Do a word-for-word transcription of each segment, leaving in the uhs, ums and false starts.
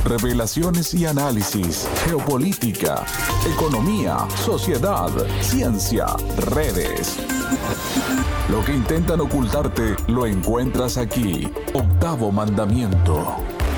revelaciones y análisis, geopolítica, economía, sociedad, ciencia, redes. Lo que intentan ocultarte lo encuentras aquí. Octavo Mandamiento.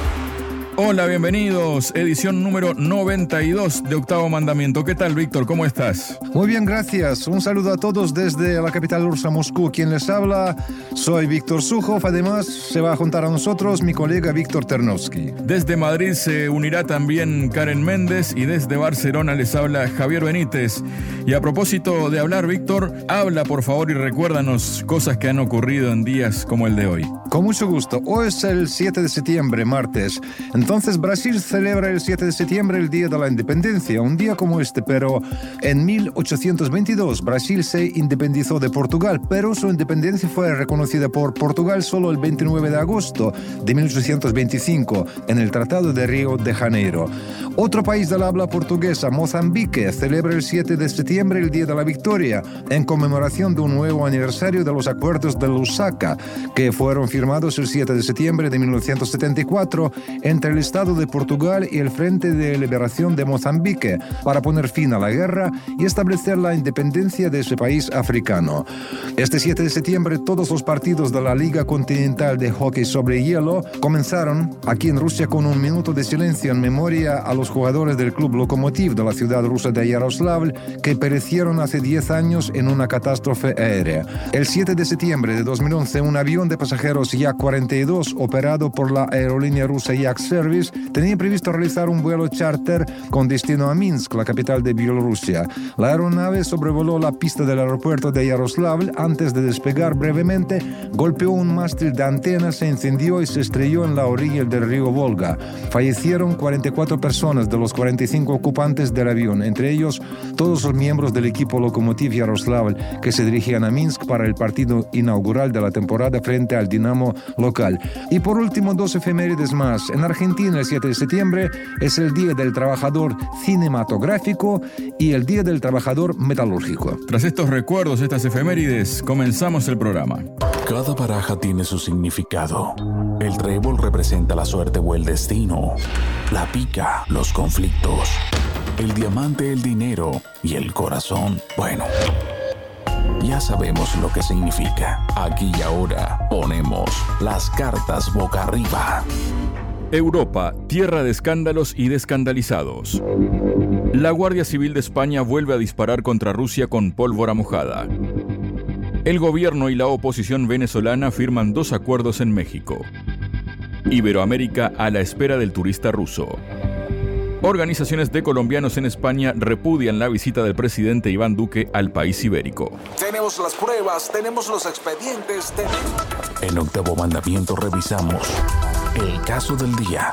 Hola, bienvenidos. Edición número noventa y dos de Octavo Mandamiento. ¿Qué tal, Víctor? ¿Cómo estás? Muy bien, gracias. Un saludo a todos desde la capital rusa, Moscú. Quien les habla, soy Víctor Sukhov. Además, se va a juntar a nosotros mi colega Víctor Ternovsky. Desde Madrid se unirá también Karen Méndez y desde Barcelona les habla Javier Benítez. Y a propósito de hablar, Víctor, habla por favor y recuérdanos cosas que han ocurrido en días como el de hoy. Con mucho gusto. Hoy es el siete de septiembre, martes. Entonces Brasil celebra el siete de septiembre el Día de la Independencia, un día como este, pero en mil ochocientos veintidós Brasil se independizó de Portugal, pero su independencia fue reconocida por Portugal solo el veintinueve de agosto de mil ochocientos veinticinco en el Tratado de Río de Janeiro. Otro país del habla portuguesa, Mozambique, celebra el siete de septiembre el Día de la Victoria en conmemoración de un nuevo aniversario de los acuerdos de Lusaka, que fueron firmados el siete de septiembre de mil novecientos setenta y cuatro entre el Estado de Portugal y el Frente de Liberación de Mozambique para poner fin a la guerra y establecer la independencia de ese país africano. Este siete de septiembre todos los partidos de la Liga Continental de Hockey sobre Hielo comenzaron aquí en Rusia con un minuto de silencio en memoria a los jugadores del club Lokomotiv de la ciudad rusa de Yaroslavl que perecieron hace diez años en una catástrofe aérea. El siete de septiembre de dos mil once un avión de pasajeros Yak cuarenta y dos operado por la aerolínea rusa Yak Service tenía previsto realizar un vuelo charter con destino a Minsk, la capital de Bielorrusia. La aeronave sobrevoló la pista del aeropuerto de Yaroslavl antes de despegar brevemente, golpeó un mástil de antena, se incendió y se estrelló en la orilla del río Volga. Fallecieron cuarenta y cuatro personas de los cuarenta y cinco ocupantes del avión, entre ellos todos los miembros del equipo Lokomotiv Yaroslavl que se dirigían a Minsk para el partido inaugural de la temporada frente al Dinamo local. Y por último, dos efemérides más. En Argentina, el siete de septiembre es el Día del Trabajador Cinematográfico y el Día del Trabajador Metalúrgico. Tras estos recuerdos, estas efemérides, comenzamos el programa. Cada baraja tiene su significado. El trébol representa la suerte o el destino. La pica, los conflictos. El diamante, el dinero. Y el corazón, bueno, ya sabemos lo que significa. Aquí y ahora ponemos las cartas boca arriba. Europa, tierra de escándalos y de escandalizados. La Guardia Civil de España vuelve a disparar contra Rusia con pólvora mojada. El gobierno y la oposición venezolana firman dos acuerdos en México. Iberoamérica a la espera del turista ruso. Organizaciones de colombianos en España repudian la visita del presidente Iván Duque al país ibérico. Tenemos las pruebas, tenemos los expedientes. Ten... En Octavo Mandamiento revisamos el caso del día.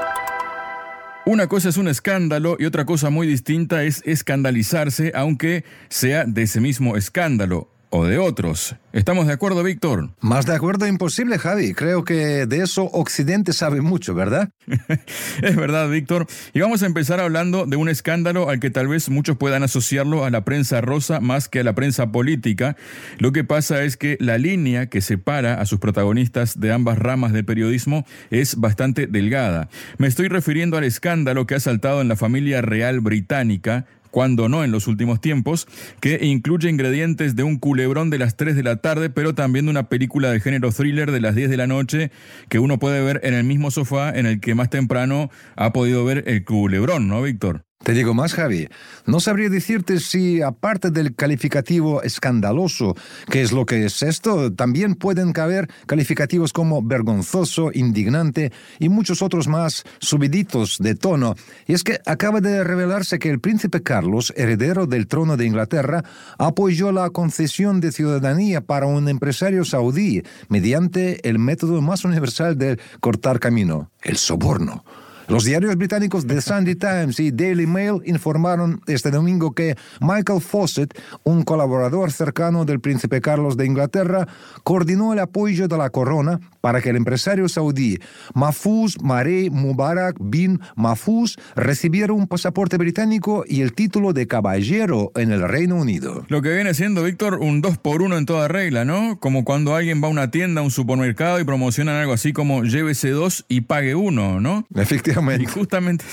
Una cosa es un escándalo y otra cosa muy distinta es escandalizarse, aunque sea de ese mismo escándalo o de otros. ¿Estamos de acuerdo, Víctor? Más de acuerdo imposible, Javi. Creo que de eso Occidente sabe mucho, ¿verdad? Es verdad, Víctor. Y vamos a empezar hablando de un escándalo al que tal vez muchos puedan asociarlo a la prensa rosa más que a la prensa política. Lo que pasa es que la línea que separa a sus protagonistas de ambas ramas del periodismo es bastante delgada. Me estoy refiriendo al escándalo que ha saltado en la familia real británica, cuando no en los últimos tiempos, que incluye ingredientes de un culebrón de las tres de la tarde, pero también de una película de género thriller de las diez de la noche, que uno puede ver en el mismo sofá en el que más temprano ha podido ver el culebrón, ¿no, Víctor? Te digo más, Javi. No sabría decirte si, aparte del calificativo escandaloso, que es lo que es esto, también pueden caber calificativos como vergonzoso, indignante y muchos otros más subiditos de tono. Y es que acaba de revelarse que el príncipe Carlos, heredero del trono de Inglaterra, apoyó la concesión de ciudadanía para un empresario saudí mediante el método más universal de cortar camino, el soborno. Los diarios británicos The Sunday Times y Daily Mail informaron este domingo que Michael Fawcett, un colaborador cercano del príncipe Carlos de Inglaterra, coordinó el apoyo de la corona para que el empresario saudí Mahfouz Marei Mubarak bin Mahfouz recibiera un pasaporte británico y el título de caballero en el Reino Unido. Lo que viene siendo, Víctor, un dos por uno en toda regla, ¿no? Como cuando alguien va a una tienda, a un supermercado y promocionan algo así como llévese dos y pague uno, ¿no? Efectivamente. Exactamente. Y justamente,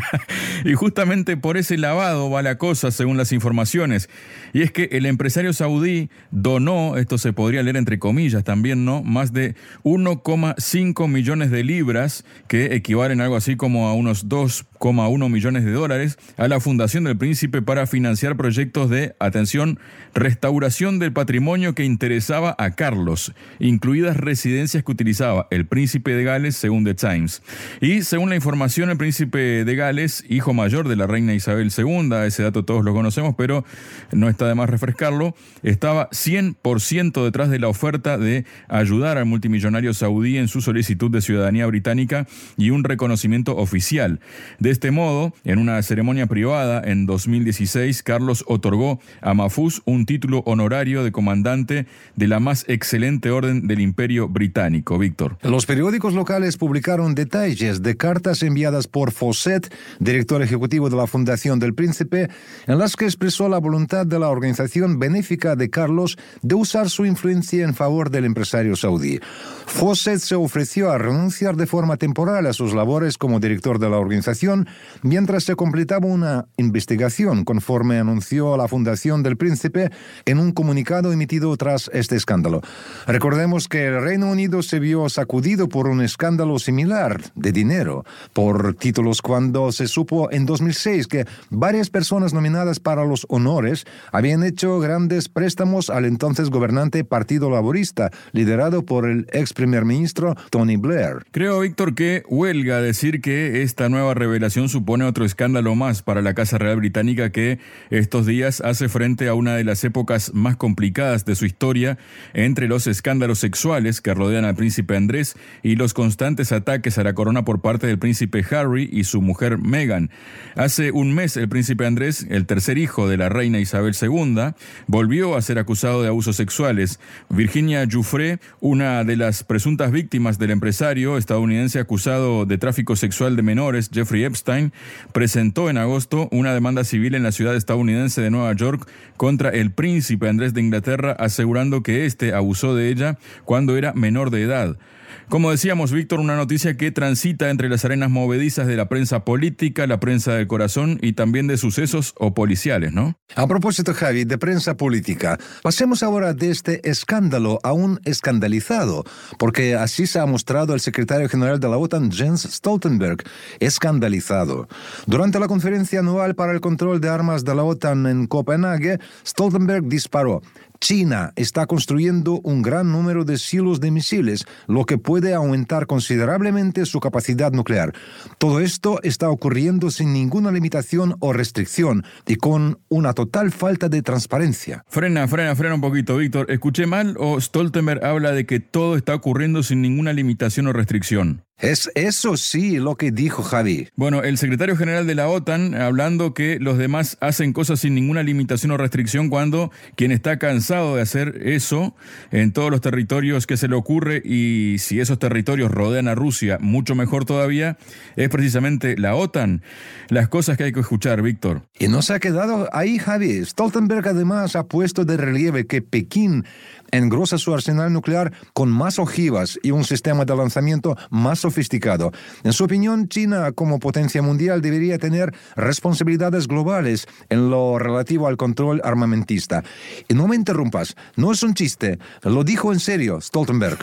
y justamente por ese lavado va la cosa, según las informaciones. Y es que el empresario saudí donó, esto se podría leer entre comillas también, ¿no?, más de uno coma cinco millones de libras, que equivalen a algo así como a unos dos coma uno millones de dólares, a la Fundación del Príncipe para financiar proyectos de, atención, restauración del patrimonio que interesaba a Carlos, incluidas residencias que utilizaba el Príncipe de Gales, según The Times. Y según la información, el Príncipe de Gales, hijo mayor de la reina Isabel segunda, ese dato todos lo conocemos, pero no está de más refrescarlo, estaba cien por ciento detrás de la oferta de ayudar al multimillonario saudí en su solicitud de ciudadanía británica y un reconocimiento oficial. De este modo, en una ceremonia privada en dos mil dieciséis, Carlos otorgó a Mahfouz un título honorario de comandante de la más excelente orden del Imperio Británico. Víctor. Los periódicos locales publicaron detalles de cartas enviadas por Fawcett, director ejecutivo de la Fundación del Príncipe, en las que expresó la voluntad de la organización benéfica de Carlos de usar su influencia en favor del empresario saudí. Fawcett se ofreció a renunciar de forma temporal a sus labores como director de la organización mientras se completaba una investigación, conforme anunció la Fundación del Príncipe en un comunicado emitido tras este escándalo. Recordemos que el Reino Unido se vio sacudido por un escándalo similar de dinero por títulos cuando se supo en dos mil seis que varias personas nominadas para los honores habían hecho grandes préstamos al entonces gobernante Partido Laborista, liderado por el ex primer ministro Tony Blair. Creo, Víctor, que huelga decir que esta nueva revelación supone otro escándalo más para la Casa Real Británica, que estos días hace frente a una de las épocas más complicadas de su historia, entre los escándalos sexuales que rodean al príncipe Andrés y los constantes ataques a la corona por parte del príncipe Harry y su mujer Meghan. Hace un mes el príncipe Andrés, el tercer hijo de la reina Isabel segunda, volvió a ser acusado de abusos sexuales. Virginia Giuffre, una de las presuntas víctimas del empresario estadounidense acusado de tráfico sexual de menores, Jeffrey Epstein, presentó en agosto una demanda civil en la ciudad estadounidense de Nueva York contra el príncipe Andrés de Inglaterra, asegurando que éste abusó de ella cuando era menor de edad. Como decíamos, Víctor, una noticia que transita entre las arenas movedizas de la prensa política, la prensa del corazón y también de sucesos o policiales, ¿no? A propósito, Javi, de prensa política, pasemos ahora de este escándalo a un escandalizado, porque así se ha mostrado el secretario general de la OTAN, Jens Stoltenberg, escandalizado. Durante la conferencia anual para el control de armas de la OTAN en Copenhague, Stoltenberg disparó: China está construyendo un gran número de silos de misiles, lo que puede aumentar considerablemente su capacidad nuclear. Todo esto está ocurriendo sin ninguna limitación o restricción y con una total falta de transparencia. Frena, frena, frena un poquito, Víctor. ¿Escuché mal o Stoltenberg habla de que todo está ocurriendo sin ninguna limitación o restricción? Es eso sí lo que dijo Javi. Bueno, el secretario general de la OTAN hablando que los demás hacen cosas sin ninguna limitación o restricción, cuando quien está cansado de hacer eso en todos los territorios que se le ocurre, y si esos territorios rodean a Rusia, mucho mejor todavía, es precisamente la OTAN. Las cosas que hay que escuchar, Víctor. Y no se ha quedado ahí, Javi. Stoltenberg además ha puesto de relieve que Pekín engrosa su arsenal nuclear con más ojivas y un sistema de lanzamiento más sofisticado. En su opinión, China, como potencia mundial, debería tener responsabilidades globales en lo relativo al control armamentista. Y no me interrumpas, no es un chiste, lo dijo en serio Stoltenberg.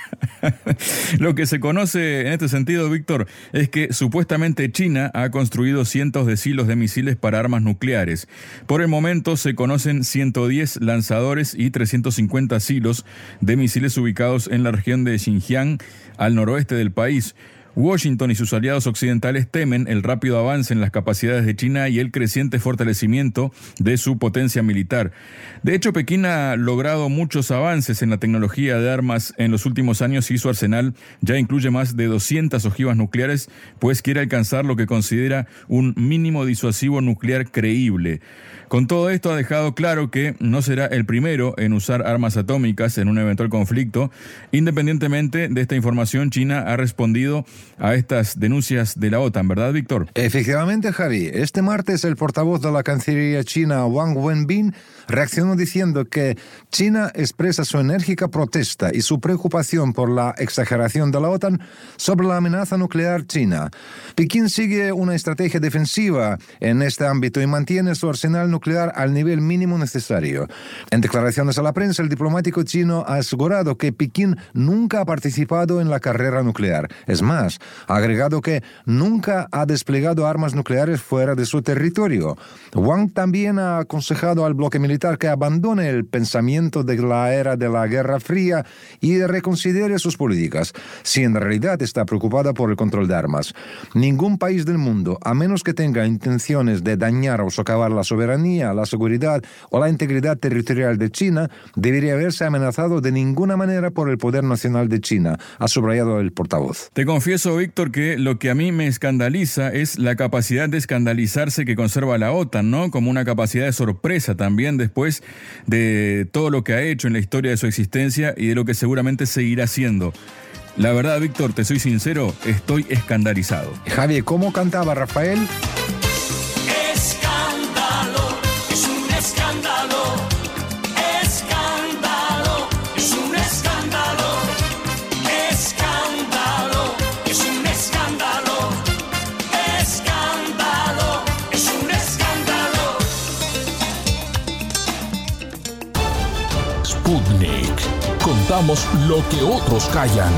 Lo que se conoce en este sentido, Víctor, es que supuestamente China ha construido cientos de silos de misiles para armas nucleares. Por el momento se conocen ciento diez lanzadores y trescientos cincuenta silos de misiles ubicados en la región de Xinjiang, al noroeste del país. Washington y sus aliados occidentales temen el rápido avance en las capacidades de China y el creciente fortalecimiento de su potencia militar. De hecho, Pekín ha logrado muchos avances en la tecnología de armas en los últimos años y su arsenal ya incluye más de doscientas ojivas nucleares, pues quiere alcanzar lo que considera un mínimo disuasivo nuclear creíble. Con todo esto ha dejado claro que no será el primero en usar armas atómicas en un eventual conflicto. Independientemente de esta información, China ha respondido a estas denuncias de la OTAN, ¿verdad, Víctor? Efectivamente, Javi. Este martes el portavoz de la Cancillería china, Wang Wenbin, reaccionó diciendo que China expresa su enérgica protesta y su preocupación por la exageración de la OTAN sobre la amenaza nuclear china. Pekín sigue una estrategia defensiva en este ámbito y mantiene su arsenal nuclear al nivel mínimo necesario. En declaraciones a la prensa, el diplomático chino ha asegurado que Pekín nunca ha participado en la carrera nuclear. Es más, ha agregado que nunca ha desplegado armas nucleares fuera de su territorio. Wang también ha aconsejado al bloque militar que abandone el pensamiento de la era de la Guerra Fría y reconsidere sus políticas, si en realidad está preocupada por el control de armas. Ningún país del mundo, a menos que tenga intenciones de dañar o socavar la soberanía, la seguridad o la integridad territorial de China, debería verse amenazado de ninguna manera por el poder nacional de China, ha subrayado el portavoz. Te confieso, Víctor, que lo que a mí me escandaliza es la capacidad de escandalizarse que conserva la OTAN, ¿no? Como una capacidad de sorpresa también después de todo lo que ha hecho en la historia de su existencia y de lo que seguramente seguirá haciendo. La verdad, Víctor, te soy sincero, estoy escandalizado. Javi, ¿cómo cantaba Rafael? Escándalo, es un escándalo. Escándalo, es un escándalo. Escándalo, es un escándalo. Escándalo, es un escándalo. Sputnik. Contamos lo que otros callan.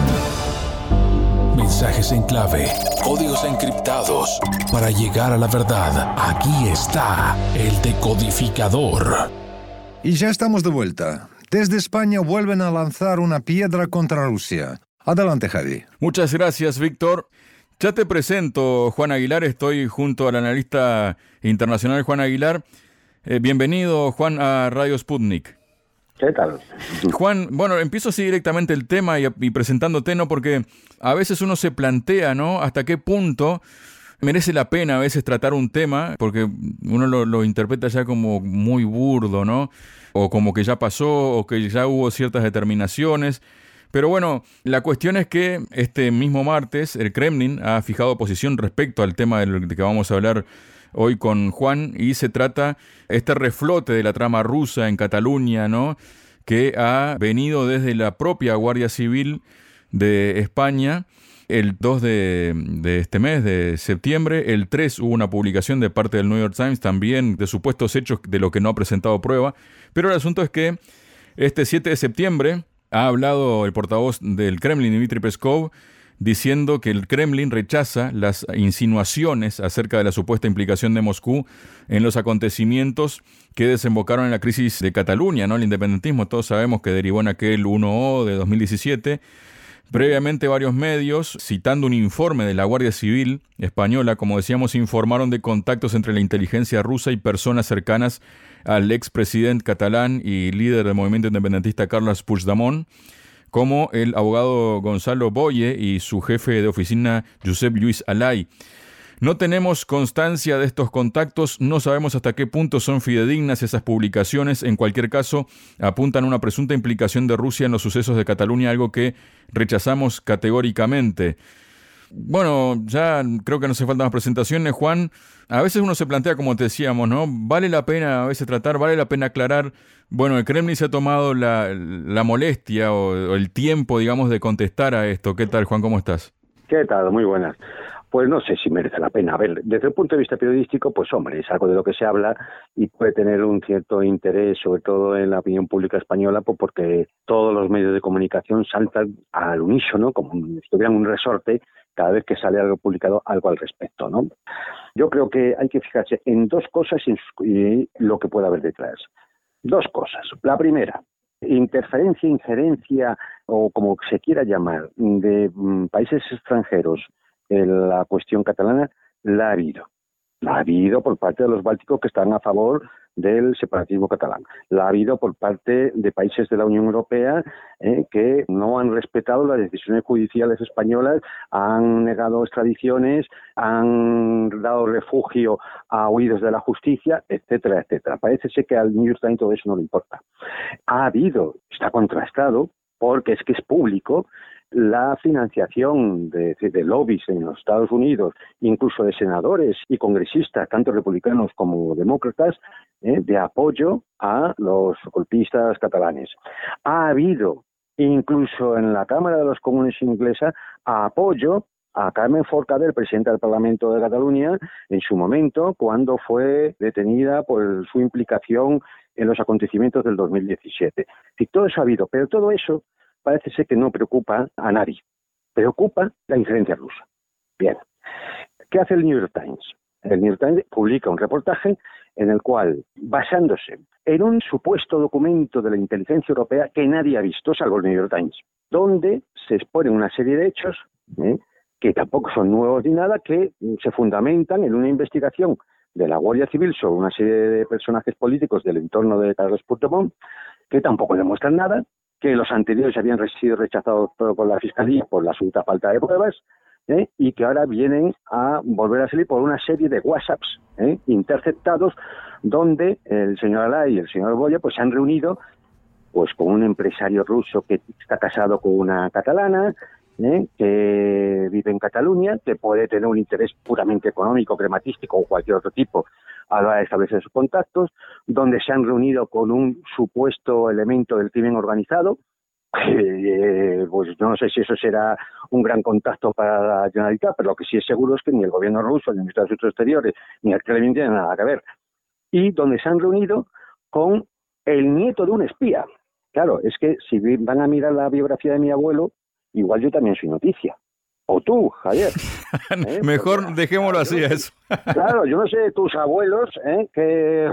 Mensajes en clave, códigos encriptados. Para llegar a la verdad, aquí está el decodificador. Y ya estamos de vuelta. Desde España vuelven a lanzar una piedra contra Rusia. Adelante, Javi. Muchas gracias, Víctor. Ya te presento, Juan Aguilar. Estoy junto al analista internacional Juan Aguilar. Eh, bienvenido, Juan, a Radio Sputnik. ¿Qué tal? Juan, bueno, empiezo así directamente el tema y, y presentándote, ¿no? Porque a veces uno se plantea, ¿no? Hasta qué punto merece la pena a veces tratar un tema, porque uno lo, lo interpreta ya como muy burdo, ¿no? O como que ya pasó, o que ya hubo ciertas determinaciones. Pero bueno, la cuestión es que este mismo martes el Kremlin ha fijado posición respecto al tema del que vamos a hablar hoy con Juan, y se trata este reflote de la trama rusa en Cataluña, ¿no? Que ha venido desde la propia Guardia Civil de España. El dos de, de este mes, de septiembre, el tres hubo una publicación de parte del New York Times también de supuestos hechos de lo que no ha presentado prueba. Pero el asunto es que este siete de septiembre ha hablado el portavoz del Kremlin, Dmitry Peskov, diciendo que el Kremlin rechaza las insinuaciones acerca de la supuesta implicación de Moscú en los acontecimientos que desembocaron en la crisis de Cataluña, ¿no? El independentismo, todos sabemos que derivó en aquel uno O de dos mil diecisiete. Previamente, varios medios, citando un informe de la Guardia Civil española, como decíamos, informaron de contactos entre la inteligencia rusa y personas cercanas al expresidente catalán y líder del movimiento independentista Carles Puigdemont, como el abogado Gonzalo Boye y su jefe de oficina Josep Lluís Alay. No tenemos constancia de estos contactos, no sabemos hasta qué punto son fidedignas esas publicaciones. En cualquier caso, apuntan a una presunta implicación de Rusia en los sucesos de Cataluña, algo que rechazamos categóricamente. Bueno, ya creo que no hace falta más presentaciones, Juan. A veces uno se plantea, como te decíamos, ¿no? Vale la pena a veces tratar, vale la pena aclarar. Bueno, el Kremlin se ha tomado la, la molestia o, o el tiempo, digamos, de contestar a esto. ¿Qué tal, Juan? ¿Cómo estás? ¿Qué tal? Muy buenas. Pues no sé si merece la pena. A ver, desde el punto de vista periodístico, pues hombre, es algo de lo que se habla y puede tener un cierto interés, sobre todo en la opinión pública española, pues porque todos los medios de comunicación saltan al unísono, como si tuvieran un resorte, cada vez que sale algo publicado, algo al respecto, ¿no? Yo creo que hay que fijarse en dos cosas y lo que puede haber detrás. Dos cosas. La primera, interferencia, injerencia, o como se quiera llamar, de mm, países extranjeros en la cuestión catalana, la ha habido. La ha habido por parte de los bálticos que están a favor del separatismo catalán. La ha habido por parte de países de la Unión Europea eh, que no han respetado las decisiones judiciales españolas, han negado extradiciones, han dado refugio a huidos de la justicia, etcétera, etcétera. Parece ser que al New York Times todo eso no le importa. Ha habido, está contrastado, porque es que es público, la financiación de, de lobbies en los Estados Unidos, incluso de senadores y congresistas, tanto republicanos como demócratas, eh, de apoyo a los golpistas catalanes. Ha habido, incluso en la Cámara de los Comunes inglesa, apoyo a Carmen Forcadell, presidenta del Parlamento de Cataluña, en su momento, cuando fue detenida por su implicación en los acontecimientos del dos mil diecisiete. Y todo eso ha habido, pero todo eso parece ser que no preocupa a nadie. Preocupa la injerencia rusa. Bien. ¿Qué hace el New York Times? El New York Times publica un reportaje en el cual, basándose en un supuesto documento de la inteligencia europea que nadie ha visto, salvo el New York Times, donde se exponen una serie de hechos, ¿eh? que tampoco son nuevos ni nada, que se fundamentan en una investigación de la Guardia Civil sobre una serie de personajes políticos del entorno de Carles Puigdemont, que tampoco demuestran nada, que los anteriores habían sido rechazados por la Fiscalía por la absoluta falta de pruebas, ¿eh? y que ahora vienen a volver a salir por una serie de WhatsApps ¿eh? interceptados, donde el señor Alay y el señor Boya pues se han reunido pues con un empresario ruso que está casado con una catalana, ¿Eh? que vive en Cataluña, que puede tener un interés puramente económico, crematístico o cualquier otro tipo a la hora de establecer sus contactos, donde se han reunido con un supuesto elemento del crimen organizado, eh, pues yo no sé si eso será un gran contacto para la Generalitat, pero lo que sí es seguro es que ni el gobierno ruso, ni el Ministerio de Asuntos Exteriores, ni el Kremlin tienen nada que ver. Y donde se han reunido con el nieto de un espía. Claro, es que si van a mirar la biografía de mi abuelo, igual yo también soy noticia. O tú, Javier. ¿Eh? Mejor Porque, dejémoslo así a eso. Claro, yo no sé de tus abuelos, ¿eh? que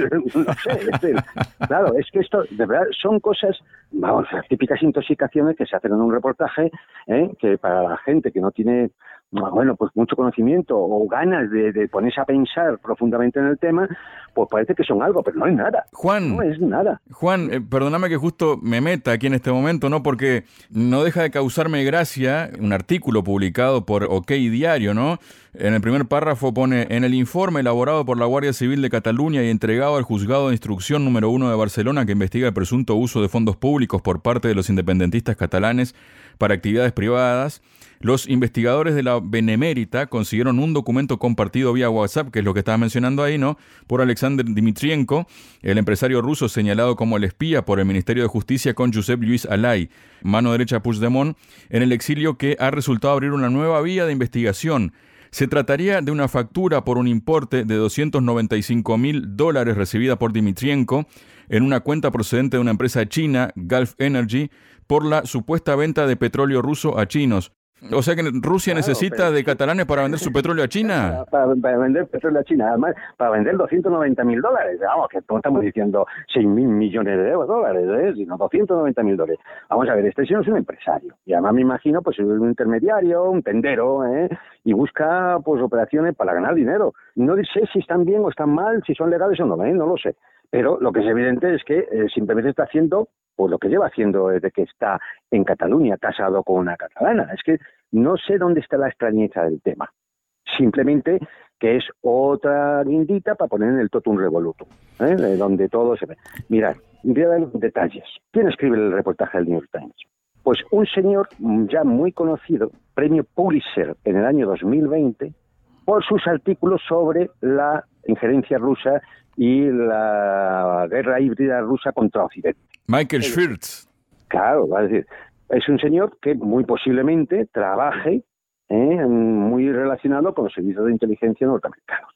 no sé. Es decir, claro, es que esto, de verdad, son cosas, vamos, las típicas intoxicaciones que se hacen en un reportaje, ¿eh? que para la gente que no tiene, bueno, pues mucho conocimiento o ganas de, de ponerse a pensar profundamente en el tema, pues parece que son algo, pero no es nada. Juan, no es nada. Juan, eh, perdóname que justo me meta aquí en este momento, ¿no? Porque no deja de causarme gracia un artículo publicado por OK Diario, ¿no? En el primer párrafo pone: en el informe elaborado por la Guardia Civil de Cataluña y entregado al Juzgado de Instrucción número uno de Barcelona, que investiga el presunto uso de fondos públicos por parte de los independentistas catalanes para actividades privadas, los investigadores de la Benemérita consiguieron un documento compartido vía WhatsApp, que es lo que estaba mencionando ahí, ¿no? Por Alexander Dmitrienko, el empresario ruso señalado como el espía por el Ministerio de Justicia con Josep Lluís Alay, mano derecha de Puigdemont, en el exilio, que ha resultado abrir una nueva vía de investigación. Se trataría de una factura por un importe de doscientos noventa y cinco mil dólares recibida por Dmitrienko en una cuenta procedente de una empresa china, Gulf Energy, por la supuesta venta de petróleo ruso a chinos. O sea que Rusia Claro, necesita pero- de catalanes para vender su petróleo a China. Para, para vender petróleo a China, además, para vender doscientos noventa mil dólares. Vamos, que no estamos diciendo seis mil millones de euros, dólares, ¿eh? sino doscientos noventa mil dólares. Vamos a ver, este señor es un empresario. Y además me imagino, pues, es un intermediario, un tendero, ¿eh? y busca, pues, operaciones para ganar dinero. No sé si están bien o están mal, si son legales o no, ¿eh? no lo sé. Pero lo que es evidente es que eh, simplemente está haciendo pues lo que lleva haciendo desde que está en Cataluña, casado con una catalana. Es que no sé dónde está la extrañeza del tema. Simplemente que es otra guindita para poner en el totum revolutum, ¿eh? De donde todo se ve. Mirad, voy a dar detalles. ¿Quién escribe el reportaje del New York Times? Pues un señor ya muy conocido, premio Pulitzer en el año dos mil veinte, por sus artículos sobre la injerencia rusa y la guerra híbrida rusa contra Occidente. Michael Schwirtz. Claro, va a decir, es un señor que muy posiblemente trabaje ¿eh? muy relacionado con los servicios de inteligencia norteamericanos.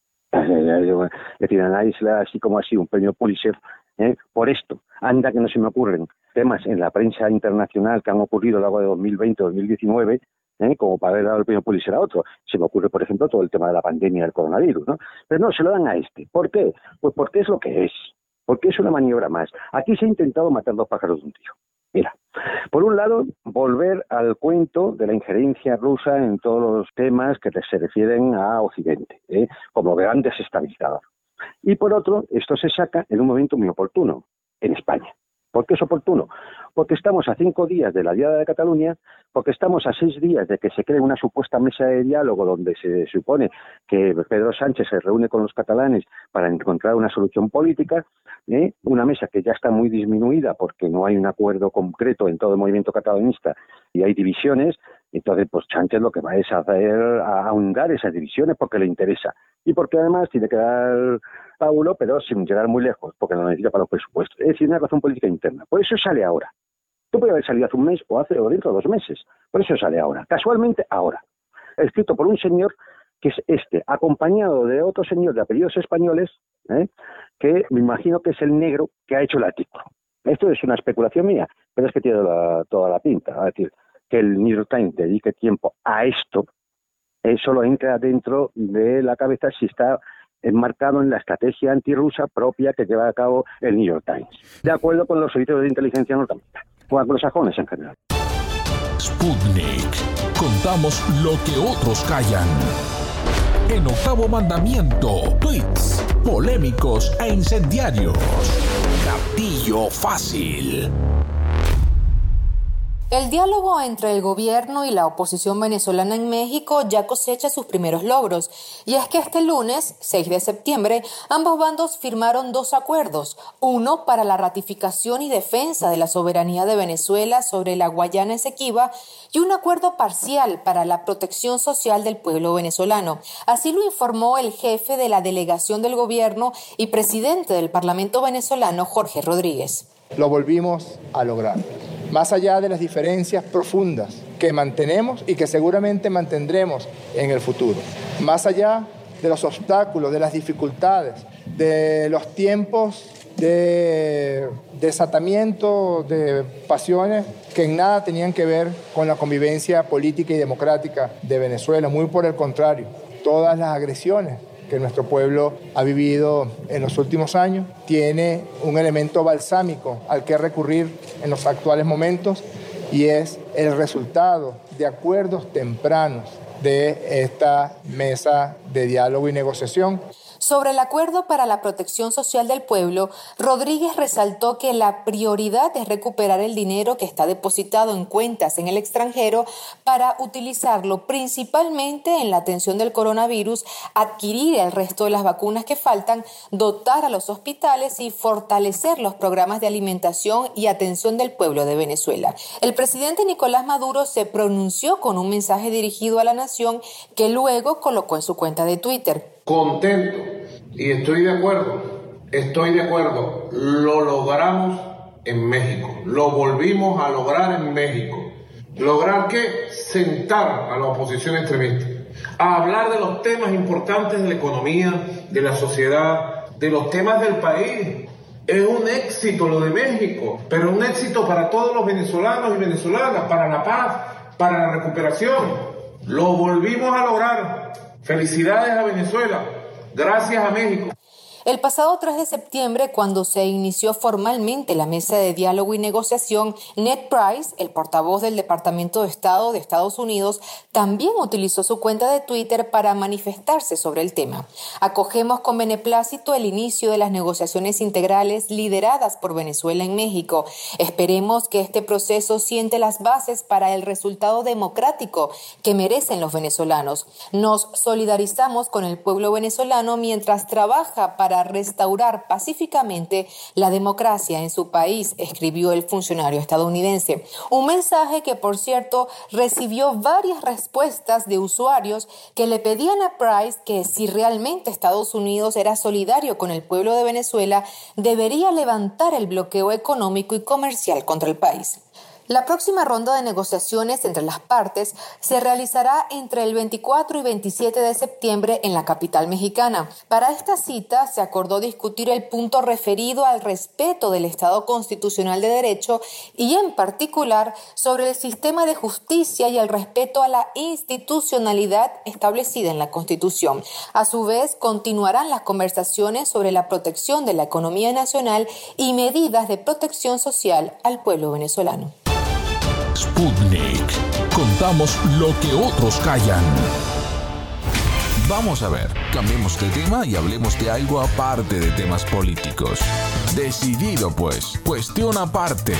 Es decir, análisis así como así un premio Pulitzer ¿eh? por esto. Anda que no se me ocurren temas en la prensa internacional que han ocurrido a lo largo de dos mil veinte, dos mil diecinueve, ¿eh? como para haber dado el premio Pulitzer a otro. Se me ocurre, por ejemplo, todo el tema de la pandemia del coronavirus, ¿no? Pero no, se lo dan a este. ¿Por qué? Pues porque es lo que es. Porque es una maniobra más. Aquí se ha intentado matar dos pájaros de un tiro. Mira, por un lado, volver al cuento de la injerencia rusa en todos los temas que se refieren a Occidente, ¿eh? como gran desestabilizador. Y por otro, esto se saca en un momento muy oportuno, en España. ¿Por qué es oportuno? Porque estamos a cinco días de la Diada de Cataluña, porque estamos a seis días de que se cree una supuesta mesa de diálogo donde se supone que Pedro Sánchez se reúne con los catalanes para encontrar una solución política, ¿eh? Una mesa que ya está muy disminuida porque no hay un acuerdo concreto en todo el movimiento catalanista y hay divisiones. Entonces, pues Sánchez lo que va es a hacer, a ahondar esas divisiones porque le interesa y porque además tiene que dar Paulo, pero sin llegar muy lejos, porque lo necesita para los presupuestos. Es decir, una razón política interna. Por eso sale ahora. Tú puede haber salido hace un mes o hace o dentro de dos meses. Por eso sale ahora. Casualmente, ahora. Escrito por un señor que es este, acompañado de otro señor de apellidos españoles, ¿eh? que me imagino que es el negro que ha hecho el artículo. Esto es una especulación mía, pero es que tiene la, toda la pinta. Es decir, que el New York Times dedique tiempo a esto, eso lo entra dentro de la cabeza si está enmarcado en la estrategia antirrusa propia que lleva a cabo el New York Times, de acuerdo con los servicios de inteligencia norteamericanos, o anglosajones en general. Sputnik. Contamos lo que otros callan. En Octavo Mandamiento, tweets polémicos e incendiarios. Gatillo fácil. El diálogo entre el gobierno y la oposición venezolana en México ya cosecha sus primeros logros, y es que este lunes, seis de septiembre, ambos bandos firmaron dos acuerdos, uno para la ratificación y defensa de la soberanía de Venezuela sobre la Guayana Esequiba y un acuerdo parcial para la protección social del pueblo venezolano. Así lo informó el jefe de la delegación del gobierno y presidente del Parlamento venezolano, Jorge Rodríguez. Lo volvimos a lograr. Más allá de las diferencias profundas que mantenemos y que seguramente mantendremos en el futuro. Más allá de los obstáculos, de las dificultades, de los tiempos de desatamiento de pasiones que en nada tenían que ver con la convivencia política y democrática de Venezuela. Muy por el contrario, todas las agresiones que nuestro pueblo ha vivido en los últimos años, tiene un elemento balsámico al que recurrir en los actuales momentos y es el resultado de acuerdos tempranos de esta mesa de diálogo y negociación. Sobre el acuerdo para la protección social del pueblo, Rodríguez resaltó que la prioridad es recuperar el dinero que está depositado en cuentas en el extranjero para utilizarlo principalmente en la atención del coronavirus, adquirir el resto de las vacunas que faltan, dotar a los hospitales y fortalecer los programas de alimentación y atención del pueblo de Venezuela. El presidente Nicolás Maduro se pronunció con un mensaje dirigido a la nación que luego colocó en su cuenta de Twitter. Contento y estoy de acuerdo, estoy de acuerdo, lo logramos en México, lo volvimos a lograr en México. ¿Lograr qué? Sentar a la oposición extremista, a hablar de los temas importantes de la economía, de la sociedad, de los temas del país. Es un éxito lo de México, pero un éxito para todos los venezolanos y venezolanas, para la paz, para la recuperación. Lo volvimos a lograr. Felicidades a Venezuela, gracias a México. El pasado tres de septiembre, cuando se inició formalmente la mesa de diálogo y negociación, Ned Price, el portavoz del Departamento de Estado de Estados Unidos, también utilizó su cuenta de Twitter para manifestarse sobre el tema. Acogemos con beneplácito el inicio de las negociaciones integrales lideradas por Venezuela en México. Esperemos que este proceso siente las bases para el resultado democrático que merecen los venezolanos. Nos solidarizamos con el pueblo venezolano mientras trabaja para para restaurar pacíficamente la democracia en su país, escribió el funcionario estadounidense. Un mensaje que, por cierto, recibió varias respuestas de usuarios que le pedían a Price que si realmente Estados Unidos era solidario con el pueblo de Venezuela, debería levantar el bloqueo económico y comercial contra el país. La próxima ronda de negociaciones entre las partes se realizará entre el veinticuatro y veintisiete de septiembre en la capital mexicana. Para esta cita se acordó discutir el punto referido al respeto del Estado constitucional de derecho y en particular sobre el sistema de justicia y el respeto a la institucionalidad establecida en la Constitución. A su vez, continuarán las conversaciones sobre la protección de la economía nacional y medidas de protección social al pueblo venezolano. Sputnik. Contamos lo que otros callan. Vamos a ver, cambiemos de tema y hablemos de algo aparte de temas políticos. Decidido pues, cuestión aparte.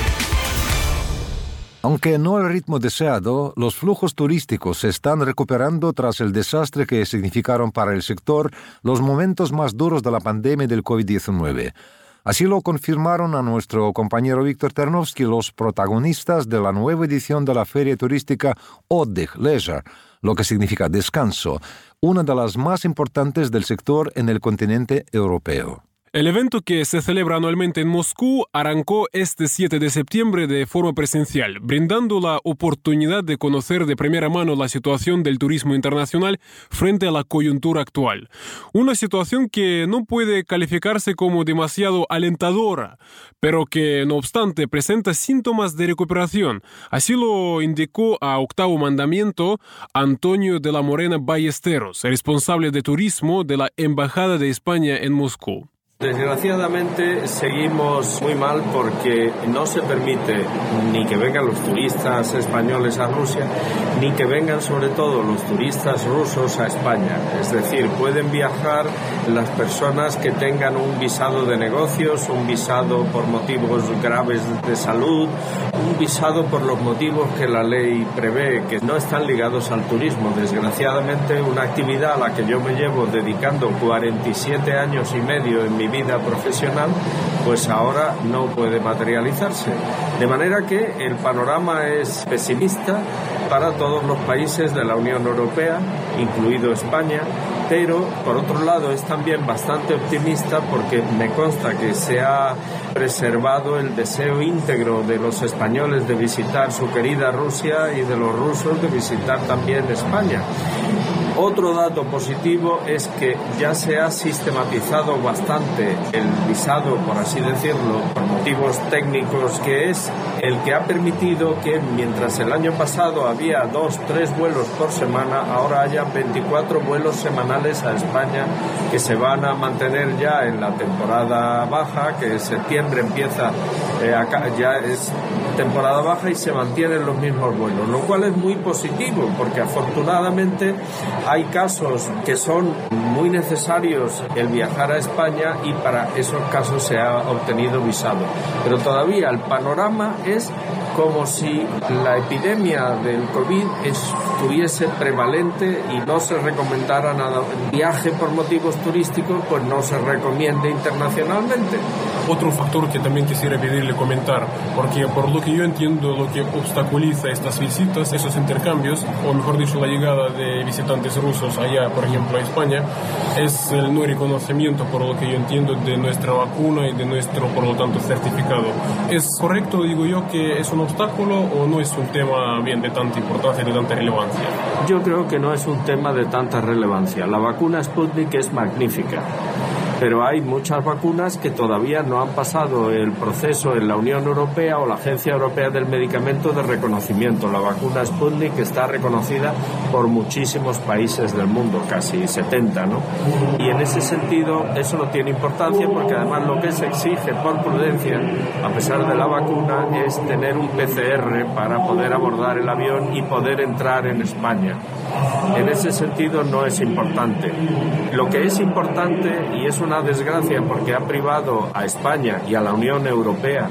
Aunque no al ritmo deseado, los flujos turísticos se están recuperando tras el desastre que significaron para el sector los momentos más duros de la pandemia del COVID diecinueve. Así lo confirmaron a nuestro compañero Víctor Ternovsky los protagonistas de la nueva edición de la feria turística Oddych, Leisure, lo que significa descanso, una de las más importantes del sector en el continente europeo. El evento, que se celebra anualmente en Moscú, arrancó este siete de septiembre de forma presencial, brindando la oportunidad de conocer de primera mano la situación del turismo internacional frente a la coyuntura actual. Una situación que no puede calificarse como demasiado alentadora, pero que, no obstante, presenta síntomas de recuperación. Así lo indicó a Octavo Mandamiento Antonio de la Morena Ballesteros, responsable de turismo de la Embajada de España en Moscú. Desgraciadamente seguimos muy mal porque no se permite ni que vengan los turistas españoles a Rusia, ni que vengan sobre todo los turistas rusos a España. Es decir, pueden viajar las personas que tengan un visado de negocios, un visado por motivos graves de salud, un visado por los motivos que la ley prevé, que no están ligados al turismo. Desgraciadamente, una actividad a la que yo me llevo dedicando cuarenta y siete años y medio en mi vida profesional, pues ahora no puede materializarse. De manera que el panorama es pesimista para todos los países de la Unión Europea, incluido España, pero por otro lado es también bastante optimista porque me consta que se ha preservado el deseo íntegro de los españoles de visitar su querida Rusia y de los rusos de visitar también España. Otro dato positivo es que ya se ha sistematizado bastante el visado, por así decirlo, por motivos técnicos, que es el que ha permitido que mientras el año pasado había dos, tres vuelos por semana, ahora haya veinticuatro vuelos semanales a España que se van a mantener ya en la temporada baja, que en septiembre empieza, eh, acá, ya es temporada baja y se mantienen los mismos vuelos, lo cual es muy positivo porque afortunadamente hay casos que son muy necesarios el viajar a España y para esos casos se ha obtenido visado. Pero todavía el panorama es como si la epidemia del COVID estuviese prevalente y no se recomendara nada. El viaje por motivos turísticos pues no se recomienda internacionalmente. Otro factor que también quisiera pedirle comentar, porque por lo que yo entiendo, lo que obstaculiza estas visitas, esos intercambios, o mejor dicho, la llegada de visitantes rusos allá, por ejemplo, a España, es el no reconocimiento, por lo que yo entiendo, de nuestra vacuna y de nuestro, por lo tanto, certificado. ¿Es correcto, digo yo, que es un obstáculo o no es un tema bien de tanta importancia y de tanta relevancia? Yo creo que no es un tema de tanta relevancia. La vacuna Sputnik es magnífica, pero hay muchas vacunas que todavía no han pasado el proceso en la Unión Europea o la Agencia Europea del Medicamento de reconocimiento. La vacuna Sputnik está reconocida por muchísimos países del mundo, casi setenta, ¿no? Y en ese sentido eso no tiene importancia porque además lo que se exige por prudencia, a pesar de la vacuna, es tener un P C R para poder abordar el avión y poder entrar en España. En ese sentido no es importante. Lo que es importante, y es una desgracia porque ha privado a España y a la Unión Europea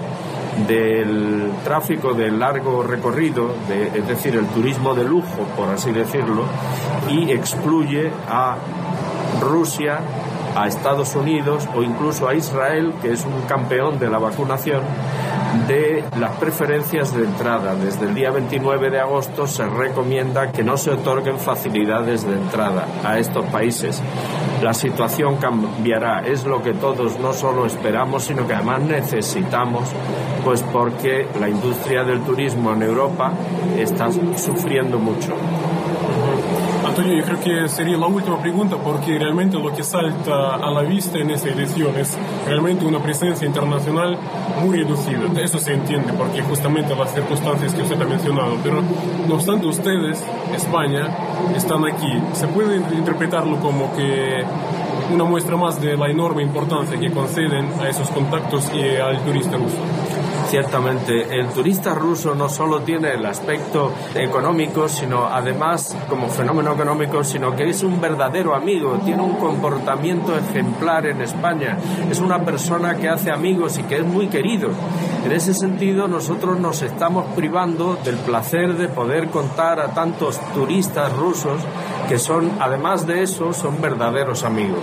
del tráfico de largo recorrido, de, es decir, el turismo de lujo, por así decirlo, y excluye a Rusia, a Estados Unidos o incluso a Israel, que es un campeón de la vacunación, de las preferencias de entrada. Desde el día veintinueve de agosto se recomienda que no se otorguen facilidades de entrada a estos países. La situación cambiará, es lo que todos no solo esperamos, sino que además necesitamos, pues porque la industria del turismo en Europa está sufriendo mucho. Antonio, yo creo que sería la última pregunta porque realmente lo que salta a la vista en esta edición es realmente una presencia internacional muy reducida. Eso se entiende porque justamente las circunstancias que usted ha mencionado, pero no obstante ustedes, España, están aquí. ¿Se puede interpretarlo como que una muestra más de la enorme importancia que conceden a esos contactos y al turista ruso? Ciertamente, el turista ruso no solo tiene el aspecto económico, sino además como fenómeno económico, sino que es un verdadero amigo, tiene un comportamiento ejemplar en España, es una persona que hace amigos y que es muy querido. En ese sentido, nosotros nos estamos privando del placer de poder contar a tantos turistas rusos que son, además de eso, son verdaderos amigos.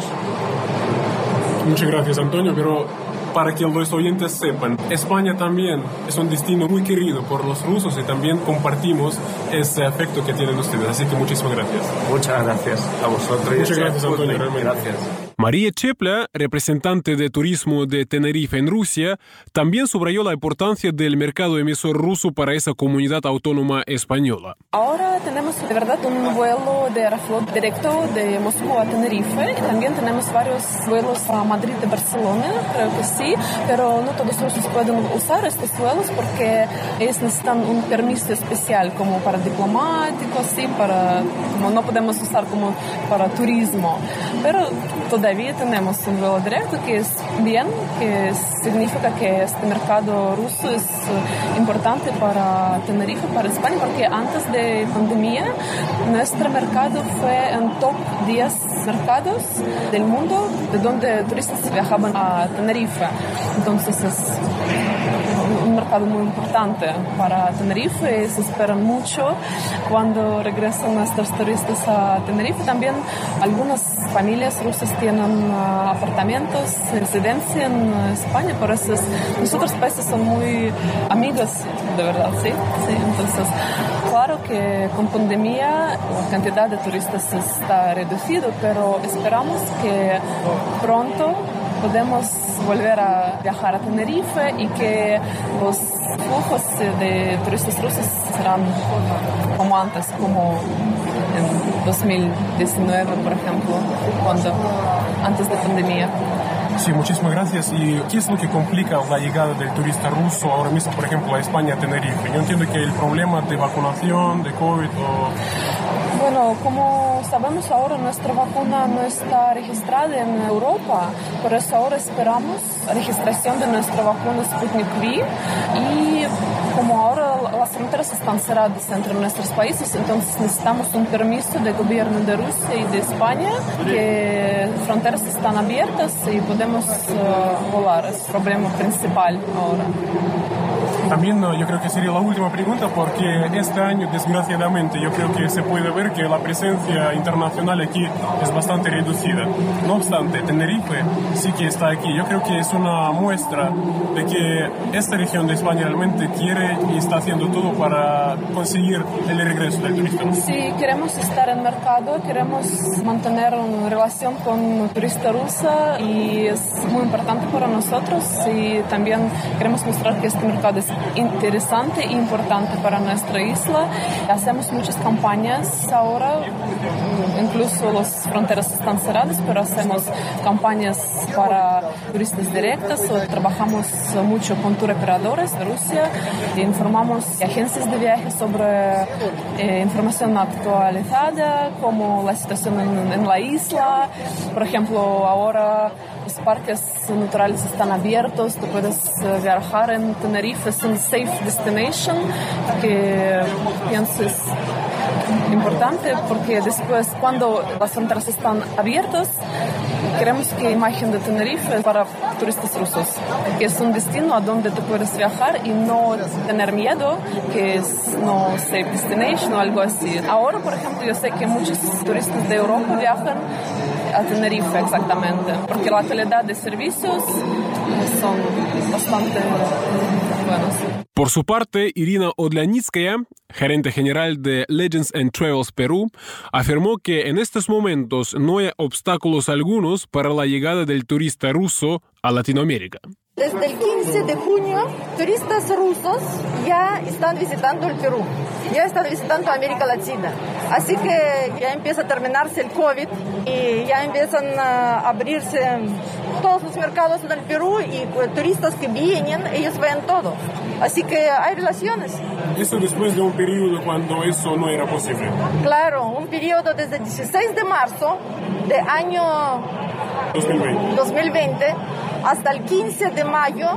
Muchas gracias, Antonio, pero para que los oyentes sepan, España también es un destino muy querido por los rusos y también compartimos ese afecto que tienen ustedes. Así que muchísimas gracias. Muchas gracias a vosotros. Muchas gracias, Antonio. Realmente. Gracias. María Chepla, representante de turismo de Tenerife en Rusia, también subrayó la importancia del mercado emisor ruso para esa comunidad autónoma española. Ahora tenemos de verdad un vuelo de Aeroflot directo de Moscú a Tenerife. También tenemos varios vuelos a Madrid y Barcelona, creo que sí, pero no todos los rusos pueden usar estos vuelos porque ellos necesitan un permiso especial como para diplomáticos, sí, para, como no podemos usar como para turismo. Pero todavía tenemos un vuelo directo que es bien, que significa que este mercado ruso es importante para Tenerife, para España, porque antes de pandemia nuestro mercado fue en top diez mercados del mundo de donde turistas viajaban a Tenerife. Entonces es un mercado muy importante para Tenerife y se esperan mucho cuando regresan nuestros turistas a Tenerife. También algunas familias rusas tienen uh, apartamentos, residencia en uh, España, por eso es, nosotros países son muy amigos, de verdad, ¿sí? Sí, entonces, claro que con pandemia la cantidad de turistas está reducido, pero esperamos que pronto podemos volver a viajar a Tenerife y que los flujos de turistas rusos serán como antes, como en dos mil diecinueve, por ejemplo, cuando, antes de pandemia. Sí, muchísimas gracias. ¿Y qué es lo que complica la llegada del turista ruso ahora mismo, por ejemplo, a España, a Tenerife? Yo entiendo que el problema de vacunación, de COVID o... Bueno, como sabemos ahora, nuestra vacuna no está registrada en Europa, por eso ahora esperamos registración de nuestra vacuna Sputnik V y como ahora las fronteras están cerradas entre nuestros países, entonces necesitamos un permiso del gobierno de Rusia y de España, que fronteras están abiertas y podemos uh, volar, es el problema principal ahora. También yo creo que sería la última pregunta porque este año, desgraciadamente, yo creo que se puede ver que la presencia internacional aquí es bastante reducida. No obstante, Tenerife sí que está aquí. Yo creo que es una muestra de que esta región de España realmente quiere y está haciendo todo para conseguir el regreso del turista. Sí, queremos estar en el mercado, queremos mantener una relación con turista rusa y es muy importante para nosotros y también queremos mostrar que este mercado es interesante e importante para nuestra isla. Hacemos muchas campañas ahora, incluso las fronteras están cerradas, pero hacemos campañas para turistas directas, o trabajamos mucho con tour operadores de Rusia, e informamos agencias de viajes sobre eh, información actualizada, como la situación en, en la isla. Por ejemplo, ahora los parques naturales están abiertos, tú puedes uh, viajar en Tenerife, es un safe destination que pienso es importante porque después cuando las fronteras están abiertas queremos que la imagen de Tenerife para turistas rusos, que es un destino a donde tú puedes viajar y no tener miedo que es no safe destination o algo así. Ahora, por ejemplo, yo sé que muchos turistas de Europa viajan a Tenerife exactamente, porque la calidad de servicios son bastante buenos. Por su parte, Irina Odlyanitskaya, gerente general de Legends and Travels Perú, afirmó que en estos momentos no hay obstáculos algunos para la llegada del turista ruso a Latinoamérica. Desde el quince de junio, turistas rusos ya están visitando el Perú, ya están visitando América Latina. Así que ya empieza a terminarse el COVID y ya empiezan a abrirse todos los mercados en el Perú y pues, turistas que vienen, ellos ven todo. Así que hay relaciones. Eso después de un periodo cuando eso no era posible. Claro, un periodo desde el dieciséis de marzo de año dos mil veinte, dos mil veinte hasta el quince de mayo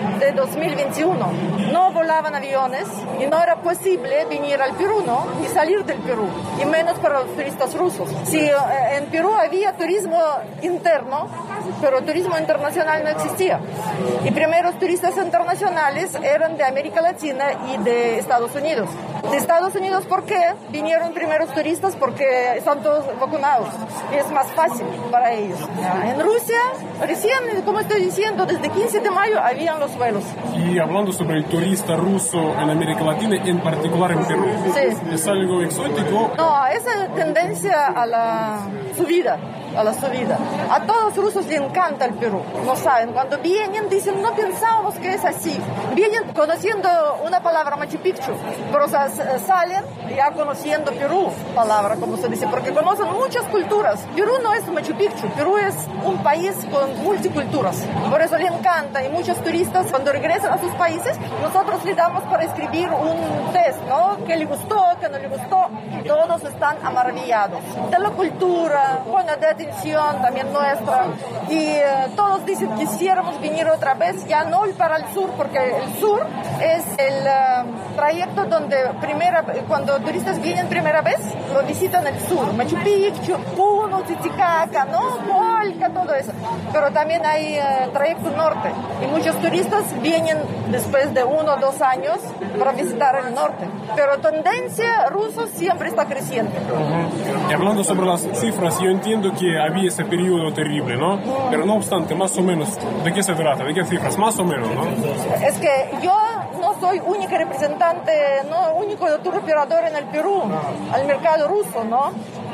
de dos mil veintiuno. No volaban aviones y no era posible venir al Perú, ¿no? Ni salir del Perú, y menos para los turistas rusos. Sí, en Perú había turismo interno, pero turismo internacional no existía. Y primeros turistas internacionales eran de América Latina y de Estados Unidos. De Estados Unidos, ¿por qué? Vinieron primeros turistas porque están todos vacunados y es más fácil para ellos. En Rusia, recién, como estoy diciendo, desde quince de mayo habían los vuelos. Y hablando sobre el turista ruso en América Latina, en particular en Perú, sí. ¿Es algo exótico? No, esa tendencia a la subida. a la subida. A todos los rusos les encanta el Perú. No saben, cuando vienen dicen, no pensábamos que es así. Vienen conociendo una palabra Machu Picchu, pero salen ya conociendo Perú, palabra como se dice, porque conocen muchas culturas. Perú no es Machu Picchu, Perú es un país con multiculturas. Por eso les encanta, y muchos turistas cuando regresan a sus países, nosotros les damos para escribir un test, ¿no? ¿Qué le gustó, qué no le gustó? Todos están maravillados de la cultura, bueno, de atención también nuestra, y eh, todos dicen que quisiéramos venir otra vez, ya no para el sur, porque el sur es el uh, trayecto donde primera, cuando turistas vienen primera vez, lo visitan el sur, Machu Picchu, Puno, Titicaca, ¿no? Polca, todo eso, pero también hay uh, trayecto norte, y muchos turistas vienen después de uno o dos años para visitar el norte, pero tendencia rusa siempre está creciendo. Uh-huh. Y hablando sobre las cifras, yo entiendo que había ese periodo terrible, ¿no? Pero no obstante, más o menos, ¿de qué se trata? ¿De qué cifras? Más o menos, ¿no? Es que yo no soy única representante, no único tour operador en el Perú, al mercado ruso, ¿no?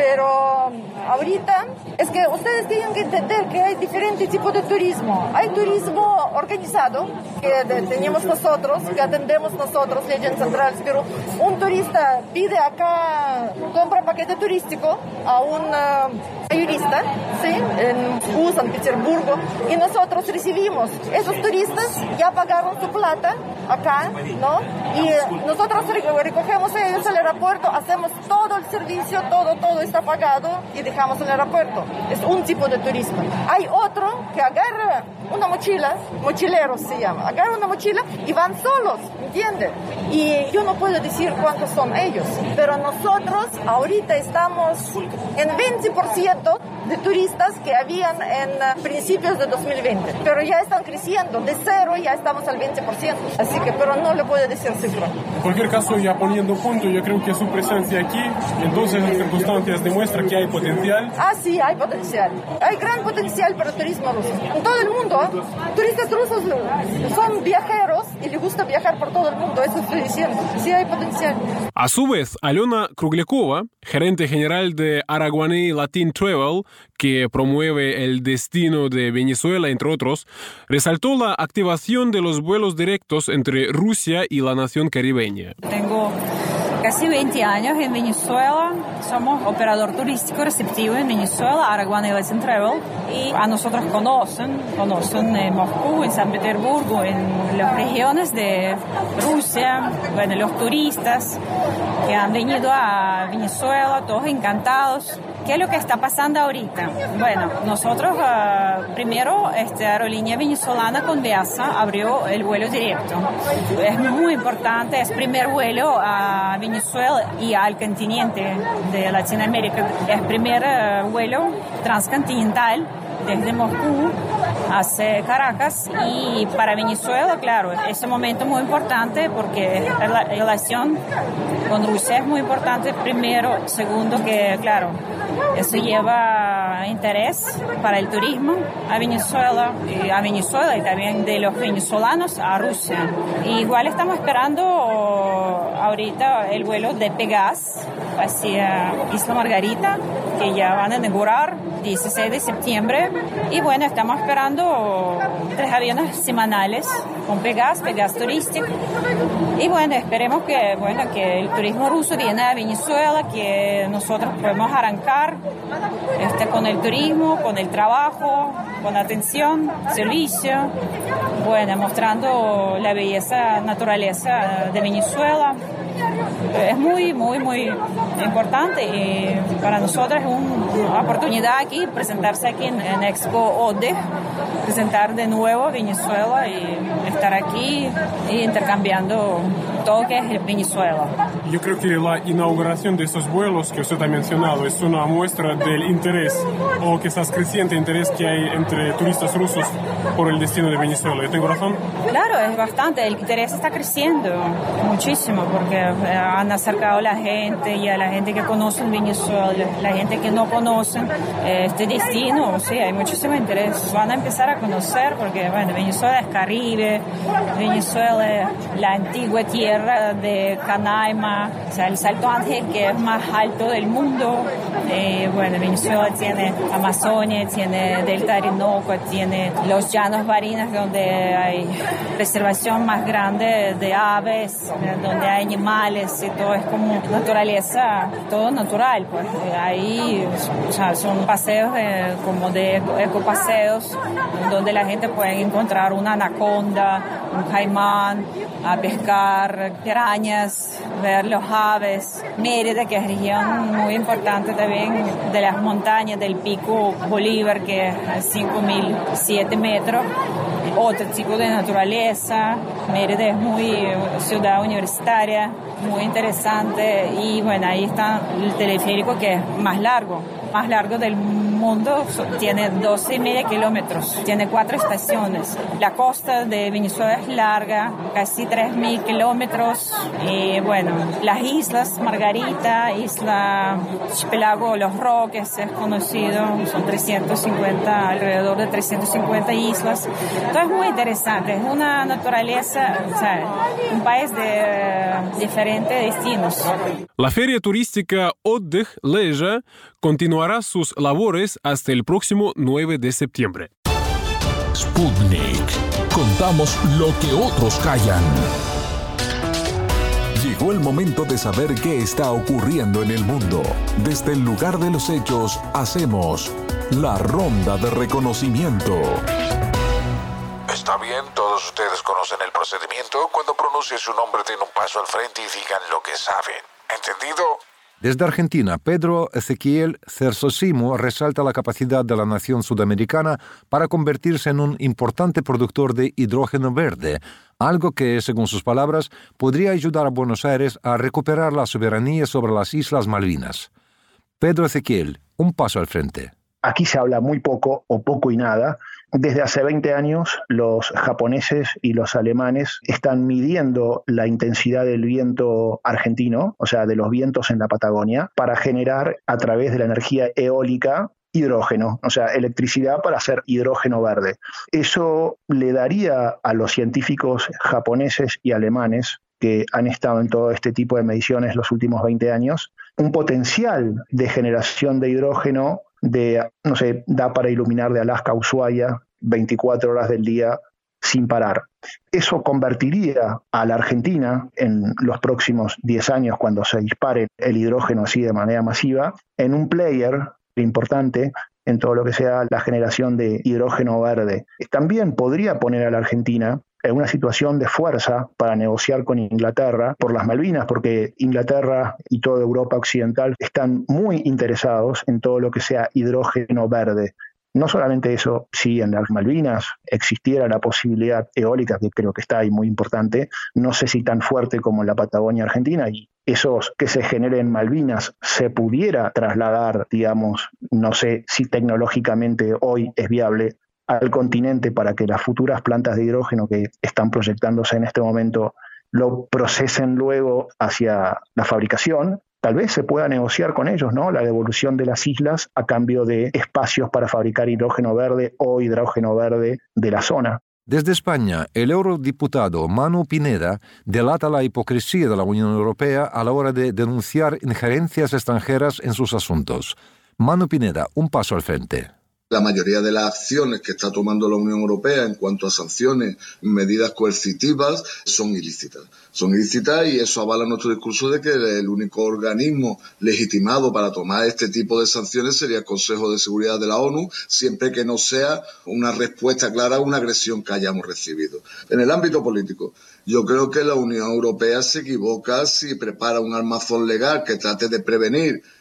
Pero ahorita es que ustedes tienen que entender que hay diferentes tipos de turismo. Hay turismo organizado, que de, tenemos nosotros, que atendemos nosotros, Legend Central Perú. Un turista pide acá, compra paquete turístico a un uh, mayorista, ¿sí? En Moscú, San Petersburgo, y nosotros recibimos. Esos turistas ya pagaron su plata acá, ¿no? Y uh, nosotros recogemos a ellos al aeropuerto, hacemos todo el servicio, todo, todo está pagado y dejamos en el aeropuerto. Es un tipo de turismo. Hay otro que agarra una mochila, mochileros se llama, agarra una mochila y van solos, ¿entiendes? Y yo no puedo decir cuántos son ellos, pero nosotros ahorita estamos en veinte por ciento de turistas que habían en uh, principios de dos mil veinte, pero ya están creciendo, de cero ya estamos al veinte por ciento, así que, pero no le puedo decir cifra. En cualquier caso, ya poniendo punto, yo creo que su presencia aquí, entonces las circunstancias demuestra que hay potencial. Ah, sí, hay potencial, hay gran potencial para el turismo ruso, en todo el mundo. Turistas rusos son viajeros y les gusta viajar por todo el mundo, eso estoy diciendo. Sí hay potencial. A su vez, Alena Krugliakova, gerente general de Araguaney Latin Travel, que promueve el destino de Venezuela, entre otros, resaltó la activación de los vuelos directos entre Rusia y la nación caribeña. Tengo casi veinte años en Venezuela, somos operador turístico receptivo en Venezuela, Araguaney Latin Travel, y a nosotros conocen, conocen en Moscú, en San Petersburgo, en las regiones de Rusia, bueno, los turistas que han venido a Venezuela, todos encantados. ¿Qué es lo que está pasando ahorita? Bueno, nosotros uh, primero, esta aerolínea venezolana Conviasa abrió el vuelo directo. Es muy importante, es el primer vuelo a Venezuela y al continente de Latinoamérica. Es el primer uh, vuelo transcontinental desde Moscú hacia Caracas, y para Venezuela, claro, es un momento muy importante porque la relación con Rusia es muy importante, primero, segundo que, claro, eso lleva interés para el turismo a Venezuela y a Venezuela y también de los venezolanos a Rusia. Y igual estamos esperando ahorita el vuelo de Pegas hacia Isla Margarita, que ya van a inaugurar dieciséis de septiembre, y bueno, estamos esperando tres aviones semanales con Pegas, Pegas turístico, y bueno, esperemos que, bueno, que el turismo ruso viene a Venezuela, que nosotros podemos arrancar este, con el turismo, con el trabajo, con atención, servicio, bueno, mostrando la belleza, naturaleza de Venezuela. Es muy, muy, muy importante, y para nosotros es un oportunidad aquí, presentarse aquí en, en Expo O D E G, presentar de nuevo Venezuela y estar aquí y intercambiando todo lo que es Venezuela. Yo creo que la inauguración de estos vuelos que usted ha mencionado es una muestra del interés o quizás creciente interés que hay entre turistas rusos por el destino de Venezuela. ¿Yo tengo razón? Claro, es bastante. El interés está creciendo muchísimo porque han acercado a la gente y a la gente que conoce Venezuela, la gente que no conoce este destino. Sí, hay muchísimo interés. Van a empezar a conocer porque, bueno, Venezuela es Caribe, Venezuela es la antigua tierra de Canaima, o sea, el Salto Ángel, que es más alto del mundo. Eh, bueno, Venezuela tiene Amazonia, tiene Delta Orinoco, tiene los llanos barinas donde hay preservación más grande de aves, donde hay animales y todo es como naturaleza, todo natural, pues. Ahí, o sea, son paseos de, como de ecopaseos donde la gente puede encontrar una anaconda, un caimán, a pescar pirañas, ver los aves. Mérida, que es región muy importante también de las montañas del Pico Bolívar, que es cinco mil siete metros. Otro tipo de naturaleza. Mérida es muy ciudad universitaria, muy interesante. Y bueno, ahí está el teleférico, que es más largo, más largo del mundo, tiene doce y medio kilómetros, tiene cuatro estaciones. La costa de Venezuela es larga, casi tres mil kilómetros. Y bueno, las islas, Margarita, isla Archipiélago Los Roques es conocido, son trescientos cincuenta, alrededor de trescientas cincuenta islas. Todo es muy interesante, es una naturaleza, o sea, un país de diferentes destinos. La feria turística O D E G Leja continuará sus labores hasta el próximo nueve de septiembre. Sputnik. Contamos lo que otros callan. Llegó el momento de saber qué está ocurriendo en el mundo. Desde el lugar de los hechos, hacemos la ronda de reconocimiento. Está bien, todos ustedes conocen el procedimiento. Cuando pronuncie su nombre, den un paso al frente y digan lo que saben. ¿Entendido? Desde Argentina, Pedro Ezequiel Cersosimo resalta la capacidad de la nación sudamericana para convertirse en un importante productor de hidrógeno verde, algo que, según sus palabras, podría ayudar a Buenos Aires a recuperar la soberanía sobre las Islas Malvinas. Pedro Ezequiel, un paso al frente. Aquí se habla muy poco o poco y nada. Desde hace veinte años los japoneses y los alemanes están midiendo la intensidad del viento argentino, o sea, de los vientos en la Patagonia, para generar a través de la energía eólica hidrógeno, o sea, electricidad para hacer hidrógeno verde. Eso le daría a los científicos japoneses y alemanes que han estado en todo este tipo de mediciones los últimos veinte años, un potencial de generación de hidrógeno de, no sé, da para iluminar de Alaska a Ushuaia veinticuatro horas del día sin parar. Eso convertiría a la Argentina en los próximos diez años, cuando se dispare el hidrógeno así de manera masiva, en un player importante en todo lo que sea la generación de hidrógeno verde. También podría poner a la Argentina en una situación de fuerza para negociar con Inglaterra por las Malvinas, porque Inglaterra y toda Europa occidental están muy interesados en todo lo que sea hidrógeno verde. No solamente eso, si en las Malvinas existiera la posibilidad eólica, que creo que está ahí muy importante, no sé si tan fuerte como en la Patagonia Argentina, y esos que se generen en Malvinas se pudiera trasladar, digamos, no sé si tecnológicamente hoy es viable, al continente para que las futuras plantas de hidrógeno que están proyectándose en este momento lo procesen luego hacia la fabricación. Tal vez se pueda negociar con ellos, ¿no?, la devolución de las islas a cambio de espacios para fabricar hidrógeno verde o hidrógeno verde de la zona. Desde España, el eurodiputado Manu Pineda delata la hipocresía de la Unión Europea a la hora de denunciar injerencias extranjeras en sus asuntos. Manu Pineda, un paso al frente. La mayoría de las acciones que está tomando la Unión Europea en cuanto a sanciones, medidas coercitivas, son ilícitas. Son ilícitas y eso avala nuestro discurso de que el único organismo legitimado para tomar este tipo de sanciones sería el Consejo de Seguridad de la ONU, siempre que no sea una respuesta clara a una agresión que hayamos recibido. En el ámbito político, yo creo que la Unión Europea se equivoca si prepara un armazón legal que trate de prevenir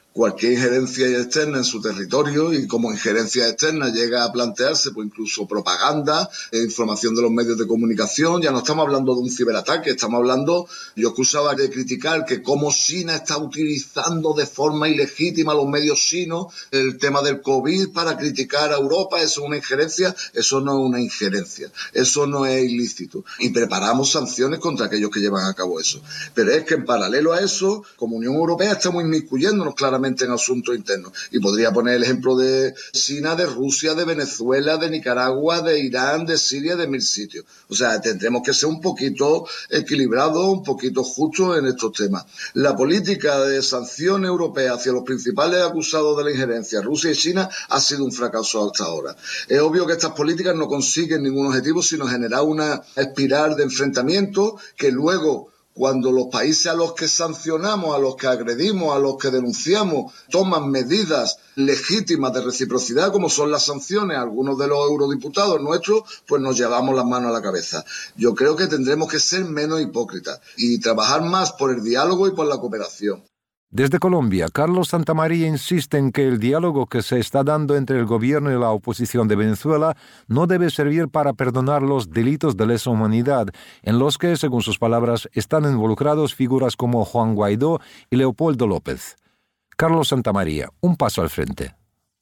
cualquier injerencia externa en su territorio, y como injerencia externa llega a plantearse pues incluso propaganda, eh, información de los medios de comunicación. Ya no estamos hablando de un ciberataque, estamos hablando, yo acusaba de criticar que cómo China está utilizando de forma ilegítima los medios chinos el tema del COVID para criticar a Europa. Eso es una injerencia, eso no es una injerencia, eso no es ilícito, y preparamos sanciones contra aquellos que llevan a cabo eso. Pero es que en paralelo a eso, como Unión Europea, estamos inmiscuyéndonos claramente en asuntos internos, y podría poner el ejemplo de China, de Rusia, de Venezuela, de Nicaragua, de Irán, de Siria, de mil sitios. O sea, tendremos que ser un poquito equilibrados, un poquito justos en estos temas. La política de sanción europea hacia los principales acusados de la injerencia, Rusia y China, ha sido un fracaso hasta ahora. Es obvio que estas políticas no consiguen ningún objetivo, sino generar una espiral de enfrentamiento que luego, cuando los países a los que sancionamos, a los que agredimos, a los que denunciamos, toman medidas legítimas de reciprocidad, como son las sanciones, algunos de los eurodiputados nuestros, pues nos llevamos las manos a la cabeza. Yo creo que tendremos que ser menos hipócritas y trabajar más por el diálogo y por la cooperación. Desde Colombia, Carlos Santamaría insiste en que el diálogo que se está dando entre el gobierno y la oposición de Venezuela no debe servir para perdonar los delitos de lesa humanidad, en los que, según sus palabras, están involucrados figuras como Juan Guaidó y Leopoldo López. Carlos Santamaría, un paso al frente.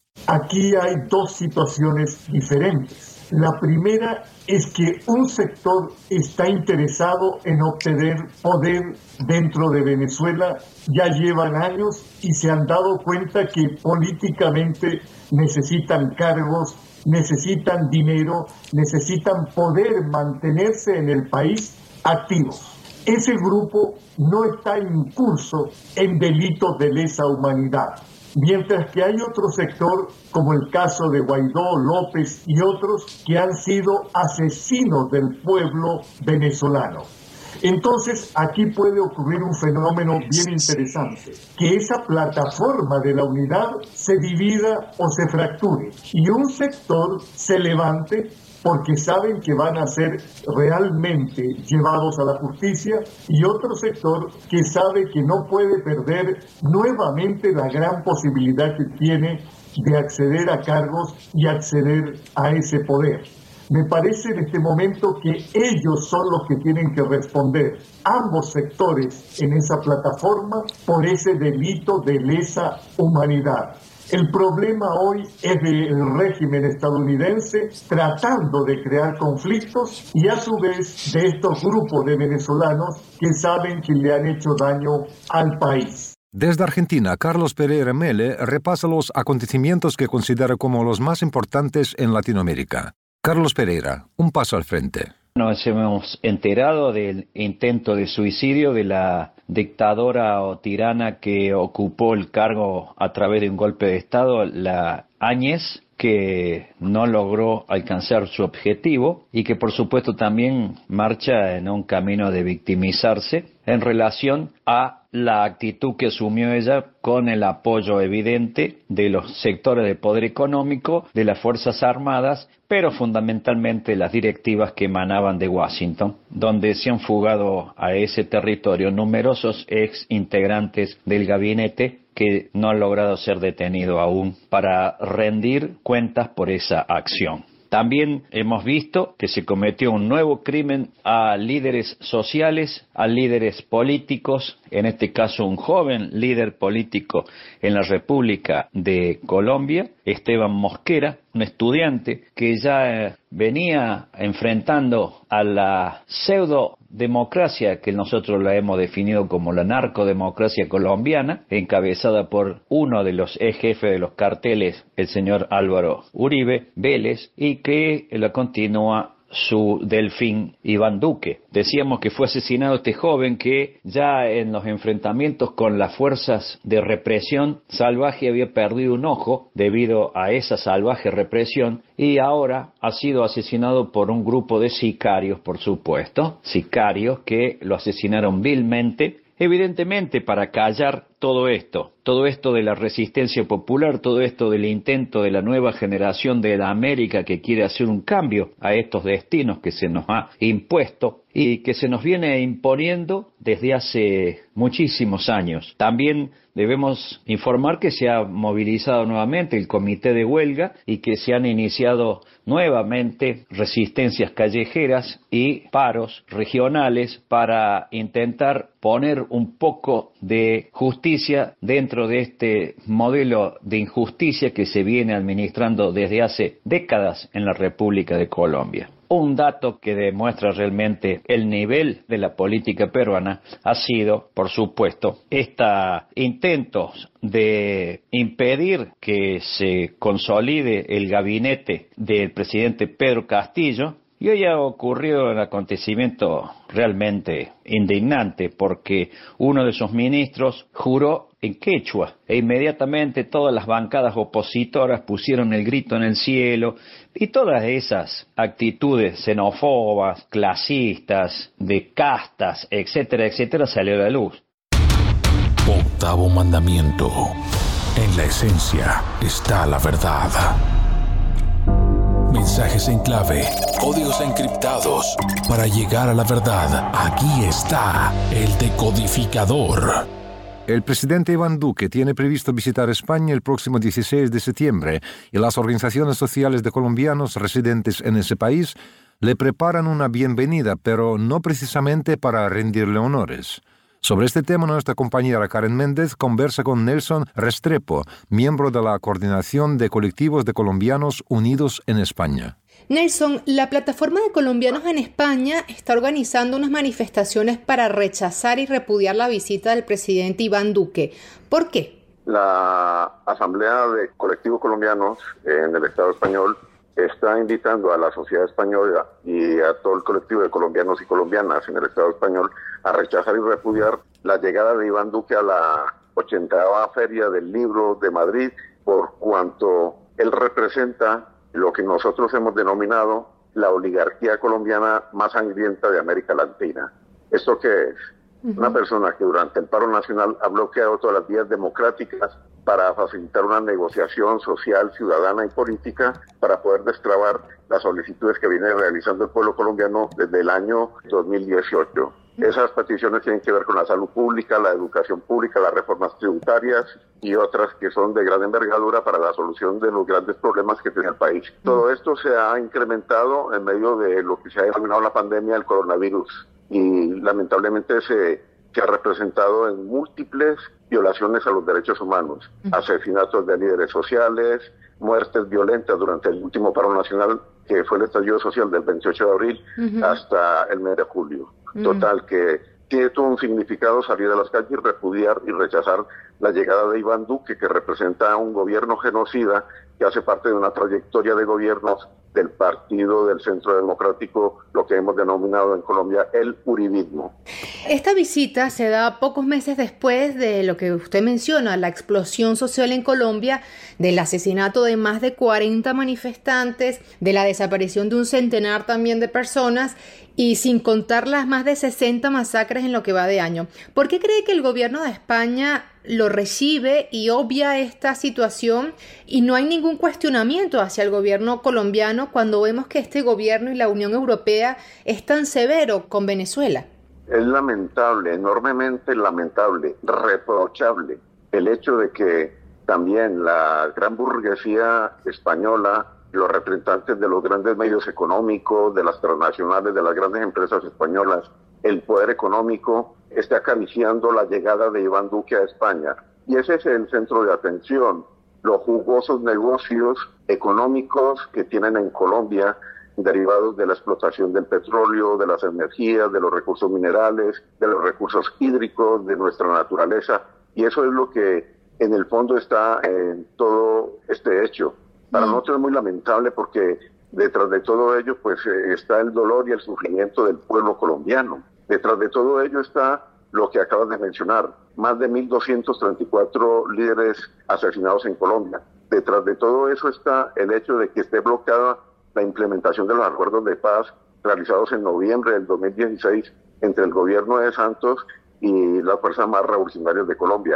Aquí hay dos situaciones diferentes. La primera es que un sector está interesado en obtener poder dentro de Venezuela. Ya llevan años y se han dado cuenta que políticamente necesitan cargos, necesitan dinero, necesitan poder mantenerse en el país activos. Ese grupo no está incurso en delitos de lesa humanidad. Mientras que hay otro sector, como el caso de Guaidó, López y otros, que han sido asesinos del pueblo venezolano. Entonces, aquí puede ocurrir un fenómeno bien interesante, que esa plataforma de la unidad se divida o se fracture, y un sector se levante porque saben que van a ser realmente llevados a la justicia, y otro sector que sabe que no puede perder nuevamente la gran posibilidad que tiene de acceder a cargos y acceder a ese poder. Me parece en este momento que ellos son los que tienen que responder, ambos sectores en esa plataforma, por ese delito de lesa humanidad. El problema hoy es del régimen estadounidense tratando de crear conflictos, y a su vez de estos grupos de venezolanos que saben que le han hecho daño al país. Desde Argentina, Carlos Pereira Mele repasa los acontecimientos que considera como los más importantes en Latinoamérica. Carlos Pereira, un paso al frente. Nos hemos enterado del intento de suicidio de la dictadora o tirana que ocupó el cargo a través de un golpe de Estado, la Áñez, que no logró alcanzar su objetivo y que por supuesto también marcha en un camino de victimizarse en relación a la actitud que asumió ella con el apoyo evidente de los sectores de poder económico, de las Fuerzas Armadas, pero fundamentalmente las directivas que emanaban de Washington, donde se han fugado a ese territorio numerosos ex integrantes del gabinete que no han logrado ser detenidos aún para rendir cuentas por esa acción. También hemos visto que se cometió un nuevo crimen a líderes sociales, a líderes políticos, en este caso un joven líder político en la República de Colombia, Esteban Mosquera, un estudiante que ya eh, venía enfrentando a la pseudo-democracia que nosotros la hemos definido como la narcodemocracia colombiana, encabezada por uno de los ex jefes de los carteles, el señor Álvaro Uribe Vélez, y que la continúa su delfín Iván Duque. Decíamos que fue asesinado este joven que ya en los enfrentamientos con las fuerzas de represión salvaje había perdido un ojo debido a esa salvaje represión, y ahora ha sido asesinado por un grupo de sicarios, por supuesto, sicarios que lo asesinaron vilmente, evidentemente para callar todo esto, todo esto de la resistencia popular, todo esto del intento de la nueva generación de la América que quiere hacer un cambio a estos destinos que se nos ha impuesto y que se nos viene imponiendo desde hace muchísimos años. También debemos informar que se ha movilizado nuevamente el comité de huelga y que se han iniciado nuevamente resistencias callejeras y paros regionales para intentar poner un poco de justicia dentro de este modelo de injusticia que se viene administrando desde hace décadas en la República de Colombia. Un dato que demuestra realmente el nivel de la política peruana ha sido, por supuesto, estos intentos de impedir que se consolide el gabinete del presidente Pedro Castillo. Y hoy ha ocurrido un acontecimiento realmente indignante porque uno de sus ministros juró en quechua e inmediatamente todas las bancadas opositoras pusieron el grito en el cielo y todas esas actitudes xenófobas, clasistas, de castas, etcétera, etcétera, salió a la luz. Octavo mandamiento. En la esencia está la verdad. Mensajes en clave, códigos encriptados. Para llegar a la verdad, aquí está el decodificador. El presidente Iván Duque tiene previsto visitar España el próximo dieciséis de septiembre y las organizaciones sociales de colombianos residentes en ese país le preparan una bienvenida, pero no precisamente para rendirle honores. Sobre este tema, nuestra compañera Karen Méndez conversa con Nelson Restrepo, miembro de la Coordinación de Colectivos de Colombianos Unidos en España. Nelson, la plataforma de colombianos en España está organizando unas manifestaciones para rechazar y repudiar la visita del presidente Iván Duque. ¿Por qué? La Asamblea de Colectivos Colombianos en el Estado español está invitando a la sociedad española y a todo el colectivo de colombianos y colombianas en el Estado español a rechazar y repudiar la llegada de Iván Duque a la ochentava Feria del Libro de Madrid, por cuanto él representa lo que nosotros hemos denominado la oligarquía colombiana más sangrienta de América Latina. ¿Esto qué es? Uh-huh. Una persona que durante el paro nacional ha bloqueado todas las vías democráticas para facilitar una negociación social, ciudadana y política para poder destrabar las solicitudes que viene realizando el pueblo colombiano desde el año dos mil dieciocho. Esas peticiones tienen que ver con la salud pública, la educación pública, las reformas tributarias y otras que son de gran envergadura para la solución de los grandes problemas que tiene el país. Todo esto se ha incrementado en medio de lo que se ha denominado la pandemia del coronavirus y lamentablemente se, se ha representado en múltiples violaciones a los derechos humanos, asesinatos de líderes sociales, muertes violentas durante el último paro nacional que fue el estallido social del veintiocho de abril uh-huh. hasta el mes de julio. Uh-huh. Total, que tiene todo un significado salir a las calles y repudiar y rechazar la llegada de Iván Duque, que representa un gobierno genocida que hace parte de una trayectoria de gobiernos del Partido del Centro Democrático, lo que hemos denominado en Colombia el uribismo. Esta visita se da pocos meses después de lo que usted menciona, la explosión social en Colombia, del asesinato de más de cuarenta manifestantes, de la desaparición de un centenar también de personas y sin contar las más de sesenta masacres en lo que va de año. ¿Por qué cree que el gobierno de España lo recibe y obvia esta situación y no hay ningún cuestionamiento hacia el gobierno colombiano cuando vemos que este gobierno y la Unión Europea es tan severo con Venezuela? Es lamentable, enormemente lamentable, reprochable el hecho de que también la gran burguesía española, los representantes de los grandes medios económicos, de las transnacionales, de las grandes empresas españolas, el poder económico esté acariciando la llegada de Iván Duque a España. Y ese es el centro de atención, los jugosos negocios económicos que tienen en Colombia, derivados de la explotación del petróleo, de las energías, de los recursos minerales, de los recursos hídricos, de nuestra naturaleza. Y eso es lo que en el fondo está en todo este hecho. Para mm. nosotros es muy lamentable porque detrás de todo ello pues eh, está el dolor y el sufrimiento del pueblo colombiano. Detrás de todo ello está lo que acabas de mencionar, más de mil doscientos treinta y cuatro líderes asesinados en Colombia. Detrás de todo eso está el hecho de que esté bloqueada la implementación de los acuerdos de paz realizados en noviembre del dos mil dieciséis entre el gobierno de Santos y las fuerzas más revolucionarias de Colombia.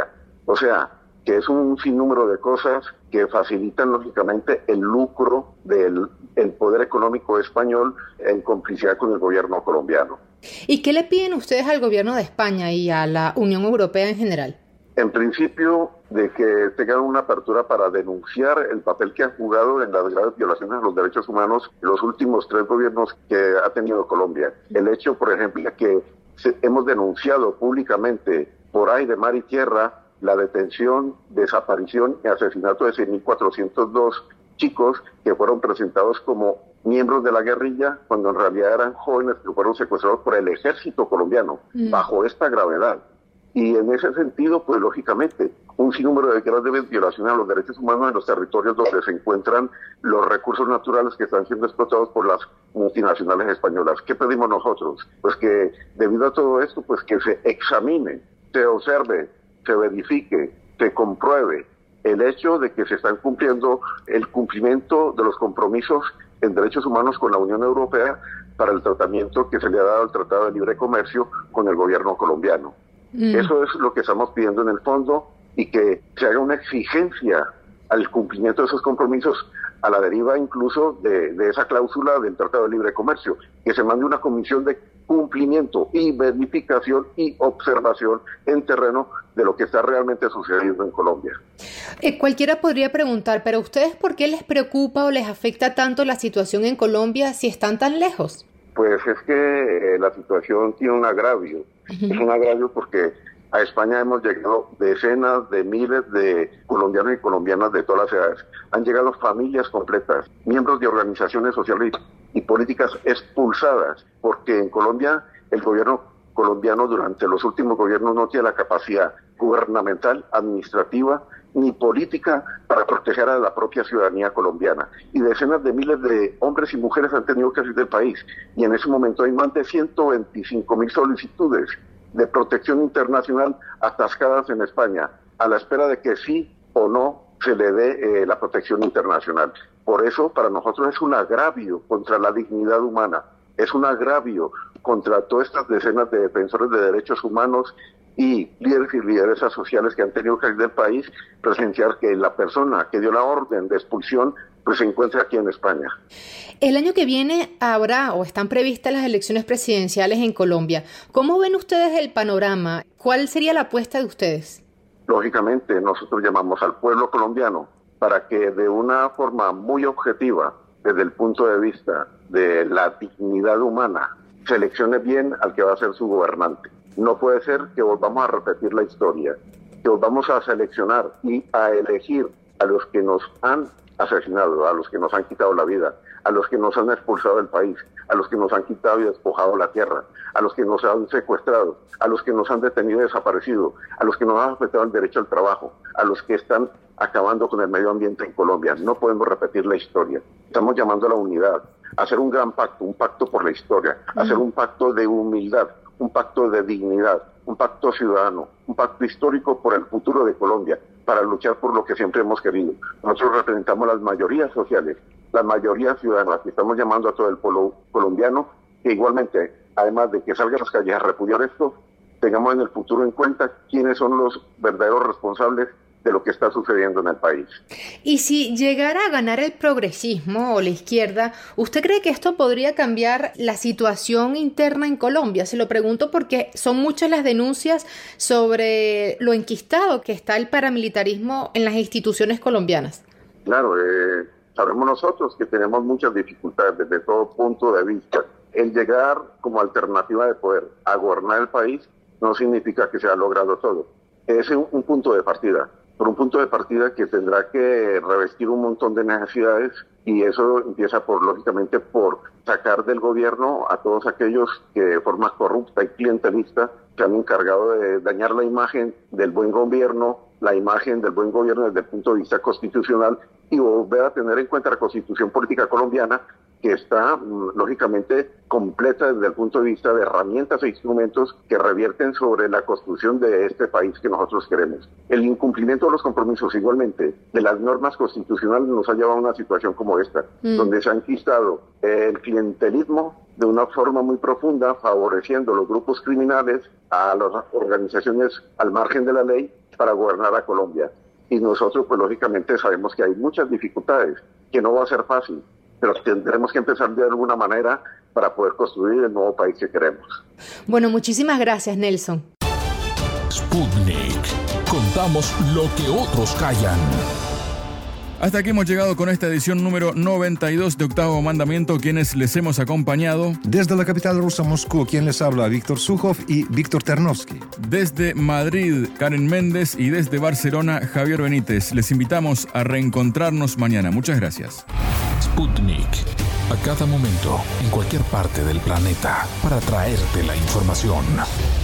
O sea, que es un sinnúmero de cosas que facilitan lógicamente el lucro del el poder económico español en complicidad con el gobierno colombiano. ¿Y qué le piden ustedes al gobierno de España y a la Unión Europea en general? En principio, de que tengan una apertura para denunciar el papel que han jugado en las graves violaciones de los derechos humanos los últimos tres gobiernos que ha tenido Colombia. El hecho, por ejemplo, que se, hemos denunciado públicamente por aire, mar y tierra la detención, desaparición y asesinato de seis mil cuatrocientos dos chicos que fueron presentados como miembros de la guerrilla cuando en realidad eran jóvenes que fueron secuestrados por el ejército colombiano mm. bajo esta gravedad. Y en ese sentido, pues lógicamente, un sinnúmero de graves violaciones a los derechos humanos en los territorios donde se encuentran los recursos naturales que están siendo explotados por las multinacionales españolas. ¿Qué pedimos nosotros? Pues que debido a todo esto, pues que se examine, se observe, se verifique, se compruebe el hecho de que se están cumpliendo el cumplimiento de los compromisos en derechos humanos con la Unión Europea para el tratamiento que se le ha dado al Tratado de Libre Comercio con el gobierno colombiano. Mm. Eso es lo que estamos pidiendo en el fondo, y que se haga una exigencia al cumplimiento de esos compromisos, a la deriva incluso de, de esa cláusula del Tratado de Libre Comercio, que se mande una comisión de cumplimiento y verificación y observación en terreno de lo que está realmente sucediendo en Colombia. Eh, cualquiera podría preguntar, pero ¿ustedes por qué les preocupa o les afecta tanto la situación en Colombia si están tan lejos? Pues es que eh, la situación tiene un agravio. Uh-huh. Es un agravio porque a España hemos llegado decenas de miles de colombianos y colombianas de todas las edades. Han llegado familias completas, miembros de organizaciones sociales y políticas expulsadas, porque en Colombia el gobierno colombiano durante los últimos gobiernos no tiene la capacidad gubernamental, administrativa ni política para proteger a la propia ciudadanía colombiana. Y decenas de miles de hombres y mujeres han tenido que salir del país. Y en ese momento hay más de ciento veinticinco mil solicitudes de protección internacional atascadas en España, a la espera de que sí o no se le dé eh, la protección internacional. Por eso, para nosotros es un agravio contra la dignidad humana, es un agravio contra todas estas decenas de defensores de derechos humanos y líderes y lideresas sociales que han tenido que salir del país, presenciar que la persona que dio la orden de expulsión pues se encuentra aquí en España. El año que viene habrá o están previstas las elecciones presidenciales en Colombia. ¿Cómo ven ustedes el panorama? ¿Cuál sería la apuesta de ustedes? Lógicamente, nosotros llamamos al pueblo colombiano para que de una forma muy objetiva, desde el punto de vista de la dignidad humana, seleccione bien al que va a ser su gobernante. No puede ser que volvamos a repetir la historia, que volvamos a seleccionar y a elegir a los que nos han asesinado, a los que nos han quitado la vida, a los que nos han expulsado del país, a los que nos han quitado y despojado la tierra, a los que nos han secuestrado, a los que nos han detenido y desaparecido, a los que nos han afectado el derecho al trabajo, a los que están acabando con el medio ambiente en Colombia. No podemos repetir la historia. Estamos llamando a la unidad, a hacer un gran pacto, un pacto por la historia, a hacer un pacto de humildad, un pacto de dignidad, un pacto ciudadano, un pacto histórico por el futuro de Colombia, para luchar por lo que siempre hemos querido. Nosotros representamos las mayorías sociales, las mayorías ciudadanas, que estamos llamando a todo el pueblo colombiano, que igualmente, además de que salgan a las calles a repudiar esto, tengamos en el futuro en cuenta quiénes son los verdaderos responsables de lo que está sucediendo en el país. Y si llegara a ganar el progresismo o la izquierda, ¿usted cree que esto podría cambiar la situación interna en Colombia? Se lo pregunto porque son muchas las denuncias sobre lo enquistado que está el paramilitarismo en las instituciones colombianas. Claro, eh, sabemos nosotros que tenemos muchas dificultades desde todo punto de vista. El llegar como alternativa de poder a gobernar el país no significa que se ha logrado todo. Es un, un punto de partida. Por un punto de partida que tendrá que revestir un montón de necesidades, y eso empieza por, lógicamente, por sacar del gobierno a todos aquellos que de forma corrupta y clientelista se han encargado de dañar la imagen del buen gobierno, la imagen del buen gobierno desde el punto de vista constitucional, y volver a tener en cuenta la Constitución Política Colombiana, que está, lógicamente, completa desde el punto de vista de herramientas e instrumentos que revierten sobre la construcción de este país que nosotros queremos. El incumplimiento de los compromisos, igualmente, de las normas constitucionales nos ha llevado a una situación como esta, mm. donde se ha enquistado el clientelismo de una forma muy profunda, favoreciendo los grupos criminales a las organizaciones al margen de la ley para gobernar a Colombia. Y nosotros, pues lógicamente sabemos que hay muchas dificultades, que no va a ser fácil, pero tendremos que empezar de alguna manera para poder construir el nuevo país que queremos. Bueno, muchísimas gracias, Nelson. Sputnik. Contamos lo que otros callan. Hasta aquí hemos llegado con esta edición número noventa y dos de Octavo Mandamiento, quienes les hemos acompañado. Desde la capital rusa, Moscú, quien les habla, Víctor Sukhov y Víctor Ternovsky. Desde Madrid, Karen Méndez, y desde Barcelona, Javier Benítez. Les invitamos a reencontrarnos mañana. Muchas gracias. Sputnik. A cada momento, en cualquier parte del planeta, para traerte la información.